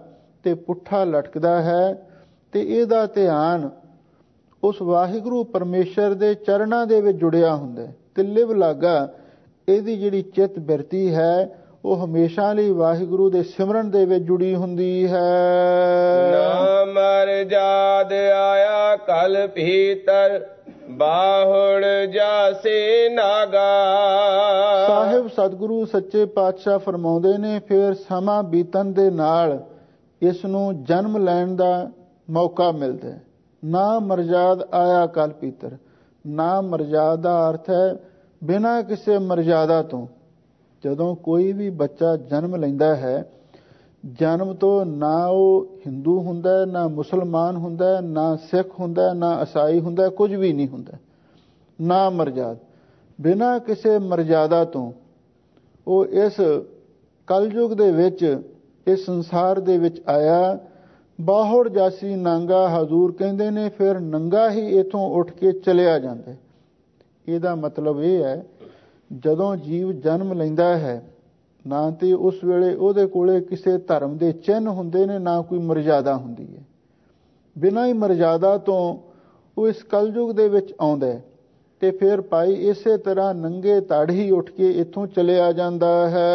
ਤੇ ਪੁੱਠਾ ਲਟਕਦਾ ਹੈ ਤੇ ਇਹਦਾ ਧਿਆਨ ਉਸ ਵਾਹਿਗੁਰੂ ਪਰਮੇਸ਼ਰ ਦੇ ਚਰਨਾਂ ਦੇ ਵਿੱਚ ਜੁੜਿਆ ਹੁੰਦਾ ਤੇ ਲਿਵ ਲਾਗਾ ਇਹਦੀ ਜਿਹੜੀ ਚਿੱਤ ਬਿਰਤੀ ਹੈ ਉਹ ਹਮੇਸ਼ਾ ਲਈ ਵਾਹਿਗੁਰੂ ਦੇ ਸਿਮਰਨ ਦੇ ਵਿੱਚ ਜੁੜੀ ਹੁੰਦੀ ਹੈ। ਨਾ ਮਰ ਜਾਦ ਆਇਆ ਕਲ ਭੀਤਰ ਬਾਹੁੜ ਜਾਸੇ ਨਾਗਾ। ਸਾਹਿਬ ਸਤਿਗੁਰੂ ਸੱਚੇ ਪਾਤਸ਼ਾਹ ਫਰਮਾਉਂਦੇ ਨੇ ਫਿਰ ਸਮਾਂ ਬੀਤਣ ਦੇ ਨਾਲ ਇਸ ਨੂੰ ਜਨਮ ਲੈਣ ਦਾ ਮੌਕਾ ਮਿਲਦਾ ਹੈ। ਨਾ ਮਰਜਾਦ ਆਇਆ ਕਲ ਭੀਤਰ, ਨਾ ਮਰਜਾਦ ਦਾ ਅਰਥ ਹੈ ਬਿਨਾਂ ਕਿਸੇ ਮਰਜ਼ਾਦਾ ਤੋਂ। ਜਦੋਂ ਕੋਈ ਵੀ ਬੱਚਾ ਜਨਮ ਲੈਂਦਾ ਹੈ, ਜਨਮ ਤੋਂ ਨਾ ਉਹ ਹਿੰਦੂ ਹੁੰਦਾ, ਨਾ ਮੁਸਲਮਾਨ ਹੁੰਦਾ, ਨਾ ਸਿੱਖ ਹੁੰਦਾ, ਨਾ ਈਸਾਈ ਹੁੰਦਾ, ਕੁਝ ਵੀ ਨਹੀਂ ਹੁੰਦਾ। ਨਾ ਮਰਜ਼ਾਦ, ਬਿਨਾਂ ਕਿਸੇ ਮਰਜ਼ਾਦਾ ਤੋਂ ਉਹ ਇਸ ਕਲਯੁਗ ਦੇ ਵਿੱਚ ਇਸ ਸੰਸਾਰ ਦੇ ਵਿੱਚ ਆਇਆ। ਬਾਹੁੜ ਜਾਸੀ ਨਾਂਗਾ, ਹਜ਼ੂਰ ਕਹਿੰਦੇ ਨੇ ਫਿਰ ਨੰਗਾ ਹੀ ਇਥੋਂ ਉੱਠ ਕੇ ਚਲਿਆ ਜਾਂਦਾ। ਇਹਦਾ ਮਤਲਬ ਇਹ ਹੈ ਜਦੋਂ ਜੀਵ ਜਨਮ ਲੈਂਦਾ ਹੈ ਨਾ ਤੇ ਉਸ ਵੇਲੇ ਉਹਦੇ ਕੋਲੇ ਕਿਸੇ ਧਰਮ ਦੇ ਚਿੰਨ੍ਹ ਹੁੰਦੇ ਨੇ, ਨਾ ਕੋਈ ਮਰਜ਼ਾਦਾ ਹੁੰਦੀ ਹੈ। ਬਿਨਾਂ ਹੀ ਮਰਜ਼ਾਦਾ ਤੋਂ ਉਹ ਇਸ ਕਲਯੁਗ ਦੇ ਵਿੱਚ ਆਉਂਦਾ ਹੈ ਤੇ ਫਿਰ ਭਾਈ ਇਸੇ ਤਰ੍ਹਾਂ ਨੰਗੇ ਧੜ ਹੀ ਉੱਠ ਕੇ ਇੱਥੋਂ ਚਲਿਆ ਜਾਂਦਾ ਹੈ।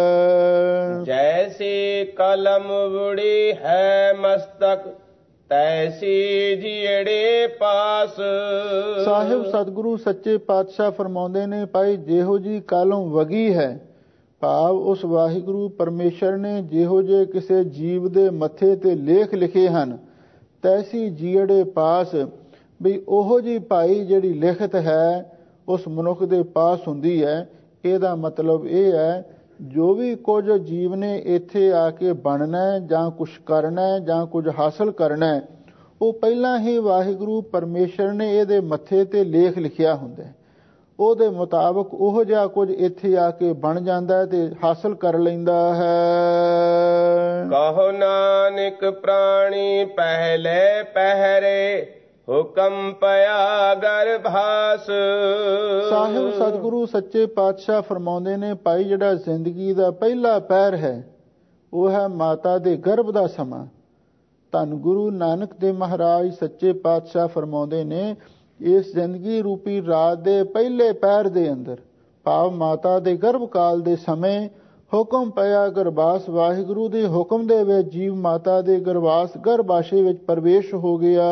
ਜੈਸੀ ਕਲਮ ਬੁੜੀ ਹੈ ਮਸਤਕ ਤੈਸੀ ਜੀੜੇ ਪਾਸ। ਸਾਹਿਬ ਸਤਿਗੁਰੂ ਸੱਚੇ ਪਾਤਸ਼ਾਹ ਫਰਮਾਉਂਦੇ ਨੇ ਭਾਈ ਜਿਹੋ ਜੀ ਕਲਮ ਵਗੀ ਹੈ, ਭਾਵ ਉਸ ਵਾਹਿਗੁਰੂ ਪਰਮੇਸ਼ਰ ਨੇ ਜਿਹੋ ਜੇ ਕਿਸੇ ਜੀਵ ਦੇ ਮੱਥੇ ਤੇ ਲੇਖ ਲਿਖੇ ਹਨ, ਤੈਸੀ ਜੀੜੇ ਪਾਸ, ਵੀ ਉਹੋ ਜੀ ਭਾਈ ਜਿਹੜੀ ਲਿਖਤ ਹੈ ਉਸ ਮਨੁੱਖ ਦੇ ਪਾਸ ਹੁੰਦੀ ਹੈ। ਇਹਦਾ ਮਤਲਬ ਇਹ ਹੈ ਜੋ ਵੀ ਕੁਝ ਜੀਵ ਨੇ ਇੱਥੇ ਆ ਕੇ ਬਣਨਾ ਜਾਂ ਕੁਝ ਕਰਨਾ ਜਾਂ ਕੁਝ ਹਾਸਲ ਕਰਨਾ, ਉਹ ਪਹਿਲਾਂ ਹੀ ਵਾਹਿਗੁਰੂ ਪਰਮੇਸ਼ਰ ਨੇ ਇਹਦੇ ਮੱਥੇ ਤੇ ਲੇਖ ਲਿਖਿਆ ਹੁੰਦਾ। ਉਹਦੇ ਮੁਤਾਬਕ ਉਹ ਜਿਹਾ ਕੁਝ ਇੱਥੇ ਆ ਕੇ ਬਣ ਜਾਂਦਾ ਤੇ ਹਾਸਲ ਕਰ ਲੈਂਦਾ ਹੈ। ਕਹੋ ਨਾਨਕ ਪ੍ਰਾਣੀ ਪਹਿਲੇ ਪਹਿਰੇ ਹੁਕਮ ਪਿਆ ਗਰਭਾਸ। ਸਾਹਿਬ ਸਤਿਗੁਰੂ ਸੱਚੇ ਪਾਤਸ਼ਾਹ ਫਰਮਾਉਂਦੇ ਨੇ ਭਾਈ ਜਿਹੜਾ ਜ਼ਿੰਦਗੀ ਦਾ ਪਹਿਲਾ ਪਹਿਰ ਹੈ ਉਹ ਹੈ ਮਾਤਾ ਦੇ ਗਰਭ ਦਾ ਸਮਾਂ। ਧੰਨ ਗੁਰੂ ਨਾਨਕ ਦੇਵ ਮਹਾਰਾਜ ਸੱਚੇ ਪਾਤਸ਼ਾਹ ਫਰਮਾਉਂਦੇ ਨੇ ਇਸ ਜ਼ਿੰਦਗੀ ਰੂਪੀ ਰਾਤ ਦੇ ਪਹਿਲੇ ਪਹਿਰ ਦੇ ਅੰਦਰ, ਭਾਵ ਮਾਤਾ ਦੇ ਗਰਭ ਕਾਲ ਦੇ ਸਮੇਂ ਹੁਕਮ ਪਿਆ ਗਰਭਾਸ, ਵਾਹਿਗੁਰੂ ਦੇ ਹੁਕਮ ਦੇ ਵਿੱਚ ਜੀਵ ਮਾਤਾ ਦੇ ਗਰਭਾਸ ਗਰਭਾਸ਼ੇ ਵਿੱਚ ਪ੍ਰਵੇਸ਼ ਹੋ ਗਿਆ।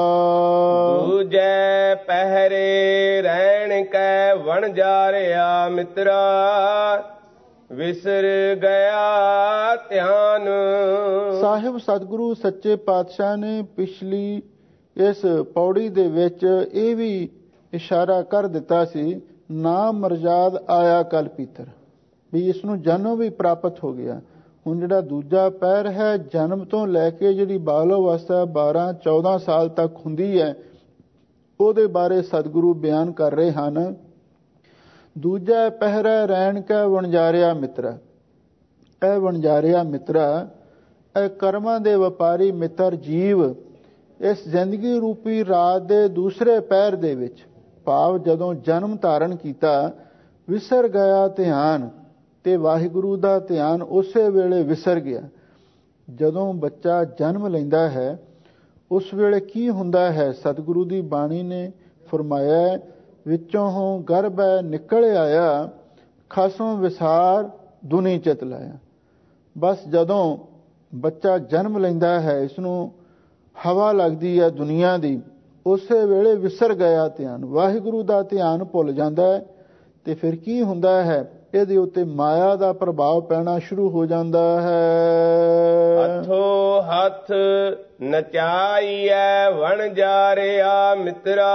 ਦੂਜੇ ਪਹਿਰੇ ਰਹਿਣ ਕੈ ਵਣ ਜਾ ਰਿਹਾ ਮਿੱਤਰਾ, ਵਿਸਰ ਗਿਆ ਧਿਆਨ। ਸਾਹਿਬ ਸਤਿਗੁਰੂ ਸੱਚੇ ਪਾਤਸ਼ਾਹ ਨੇ ਪਿਛਲੀ ਇਸ ਪੌੜੀ ਦੇ ਵਿੱਚ ਇਹ ਵੀ ਇਸ਼ਾਰਾ ਕਰ ਦਿੱਤਾ ਸੀ, ਨਾ ਮਰਜ਼ਾਦ ਆਇਆ ਕਲ ਭੀਤਰ, ਵੀ ਇਸ ਨੂੰ ਜਨਮ ਵੀ ਪ੍ਰਾਪਤ ਹੋ ਗਿਆ। ਹੁਣ ਜਿਹੜਾ ਦੂਜਾ ਪਹਿਰ ਹੈ, ਜਨਮ ਤੋਂ ਲੈ ਕੇ ਜਿਹੜੀ ਬਾਲ ਅਵਸਥਾ ਬਾਰਾਂ ਚੌਦਾਂ ਸਾਲ ਤੱਕ ਹੁੰਦੀ ਹੈ, ਉਹਦੇ ਬਾਰੇ ਸਤਿਗੁਰੂ ਬਿਆਨ ਕਰ ਰਹੇ ਹਨ। ਦੂਜਾ ਪਹਿਰਾ ਰਹਿਣ ਕੈ ਵਣਜਾਰਿਆ ਮਿੱਤਰਾ, ਇਹ ਵਣਜਾਰਿਆ ਮਿੱਤਰਾ, ਇਹ ਕਰਮਾਂ ਦੇ ਵਪਾਰੀ ਮਿੱਤਰ ਜੀਵ ਇਸ ਜ਼ਿੰਦਗੀ ਰੂਪੀ ਰਾਤ ਦੇ ਦੂਸਰੇ ਪਹਿਰ ਦੇ ਵਿੱਚ, ਭਾਵ ਜਦੋਂ ਜਨਮ ਧਾਰਨ ਕੀਤਾ, ਵਿਸਰ ਗਿਆ ਧਿਆਨ, ਤੇ ਵਾਹਿਗੁਰੂ ਦਾ ਧਿਆਨ ਉਸੇ ਵੇਲੇ ਵਿਸਰ ਗਿਆ। ਜਦੋਂ ਬੱਚਾ ਜਨਮ ਲੈਂਦਾ ਹੈ ਉਸ ਵੇਲੇ ਕੀ ਹੁੰਦਾ ਹੈ, ਸਤਿਗੁਰੂ ਦੀ ਬਾਣੀ ਨੇ ਫਰਮਾਇਆ, ਵਿੱਚੋਂ ਹੋ ਗਰਭੈ ਨਿਕਲ ਆਇਆ, ਖਸਮ ਵਿਸਾਰ ਦੁਨੀ ਚਿਤ ਲਾਇਆ। ਬਸ ਜਦੋਂ ਬੱਚਾ ਜਨਮ ਲੈਂਦਾ ਹੈ, ਇਸ ਨੂੰ ਹਵਾ ਲੱਗਦੀ ਹੈ ਦੁਨੀਆ ਦੀ, ਉਸੇ ਵੇਲੇ ਵਿਸਰ ਗਿਆ ਧਿਆਨ, ਵਾਹਿਗੁਰੂ ਦਾ ਧਿਆਨ ਭੁੱਲ ਜਾਂਦਾ ਹੈ। ਤੇ ਫਿਰ ਕੀ ਹੁੰਦਾ ਹੈ, ਇਹਦੇ ਉੱਤੇ ਮਾਇਆ ਦਾ ਪ੍ਰਭਾਵ ਪੈਣਾ ਸ਼ੁਰੂ ਹੋ ਜਾਂਦਾ ਹੈ। ਹੱਥੋਂ ਹੱਥ ਨਚਾਈਐ ਵਣਜਾਰਿਆ ਮਿੱਤਰਾ,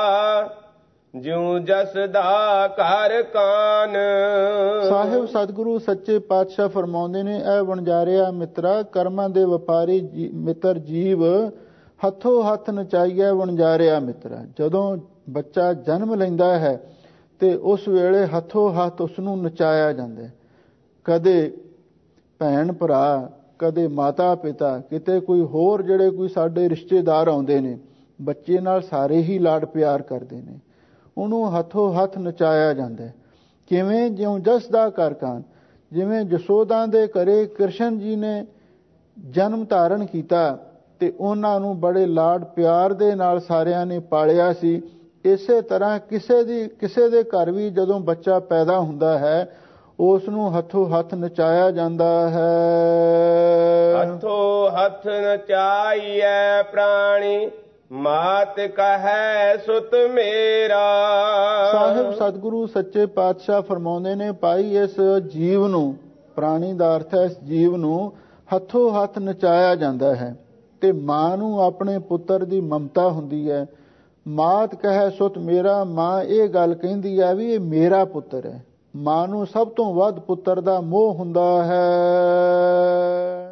ਜਿਉ ਜਸ ਦਾ ਘਰ ਕਾਨ। ਸਾਹਿਬ ਸਤਿਗੁਰੂ ਸੱਚੇ ਪਾਤਸ਼ਾਹ ਫਰਮਾਉਂਦੇ ਨੇ, ਇਹ ਵਣਜਾਰਿਆ ਮਿੱਤਰਾ, ਕਰਮਾਂ ਦੇ ਵਪਾਰੀ ਮਿੱਤਰ ਜੀਵ, ਹੱਥੋਂ ਹੱਥ ਨਚਾਈਐ ਵਣਜਾਰਿਆ ਮਿੱਤਰਾ। ਜਦੋਂ ਬੱਚਾ ਜਨਮ ਲੈਂਦਾ ਹੈ ਤੇ ਉਸ ਵੇਲੇ ਹੱਥੋਂ ਹੱਥ ਉਸ ਨੂੰ ਨਚਾਇਆ ਜਾਂਦਾ। ਕਦੇ ਭੈਣ ਭਰਾ, ਕਦੇ ਮਾਤਾ ਪਿਤਾ, ਕਿਤੇ ਕੋਈ ਹੋਰ ਜਿਹੜੇ ਕੋਈ ਸਾਡੇ ਰਿਸ਼ਤੇਦਾਰ ਆਉਂਦੇ ਨੇ, ਬੱਚੇ ਨਾਲ ਸਾਰੇ ਹੀ ਲਾਡ ਪਿਆਰ ਕਰਦੇ ਨੇ, ਉਹਨੂੰ ਹੱਥੋਂ ਹੱਥ ਨਚਾਇਆ ਜਾਂਦਾ। ਕਿਵੇਂ? ਜਿਉਂ ਜਸ ਦਾ ਘਰ ਕਾਨ, ਜਿਵੇਂ ਜਸੋਦਾ ਦੇ ਘਰੇ ਕ੍ਰਿਸ਼ਨ ਜੀ ਨੇ ਜਨਮ ਧਾਰਨ ਕੀਤਾ ਤੇ ਉਹਨਾਂ ਨੂੰ ਬੜੇ ਲਾਡ ਪਿਆਰ ਦੇ ਨਾਲ ਸਾਰਿਆਂ ਨੇ ਪਾਲਿਆ ਸੀ। ਇਸੇ ਤਰ੍ਹਾਂ ਕਿਸੇ ਦੀ ਕਿਸੇ ਦੇ ਘਰ ਵੀ ਜਦੋਂ ਬੱਚਾ ਪੈਦਾ ਹੁੰਦਾ ਹੈ ਉਸ ਨੂੰ ਹੱਥੋਂ ਹੱਥ ਨਚਾਇਆ ਜਾਂਦਾ ਹੈ। ਹੱਥੋਂ ਹੱਥ ਨਚਾਈਐ ਪ੍ਰਾਣੀ, ਮਾਤ ਕਹੈ ਸੁਤ ਮੇਰਾ। ਸਾਹਿਬ ਸਤਿਗੁਰੂ ਸੱਚੇ ਪਾਤਸ਼ਾਹ ਫਰਮਾਉਂਦੇ ਨੇ, ਭਾਈ ਇਸ ਜੀਵ ਨੂੰ, ਪ੍ਰਾਣੀ ਦਾ ਅਰਥ ਹੈ ਇਸ ਜੀਵ ਨੂੰ ਹੱਥੋਂ ਹੱਥ ਨਚਾਇਆ ਜਾਂਦਾ ਹੈ। ਤੇ ਮਾਂ ਨੂੰ ਆਪਣੇ ਪੁੱਤਰ ਦੀ ਮਮਤਾ ਹੁੰਦੀ ਹੈ। ਮਾਤ ਕਹੈ ਸੁਤ ਮੇਰਾ, ਮਾਂ ਇਹ ਗੱਲ ਕਹਿੰਦੀ ਹੈ ਵੀ ਇਹ ਮੇਰਾ ਪੁੱਤਰ ਹੈ। ਮਾਂ ਨੂੰ ਸਭ ਤੋਂ ਵੱਧ ਪੁੱਤਰ ਦਾ ਮੋਹ ਹੁੰਦਾ ਹੈ।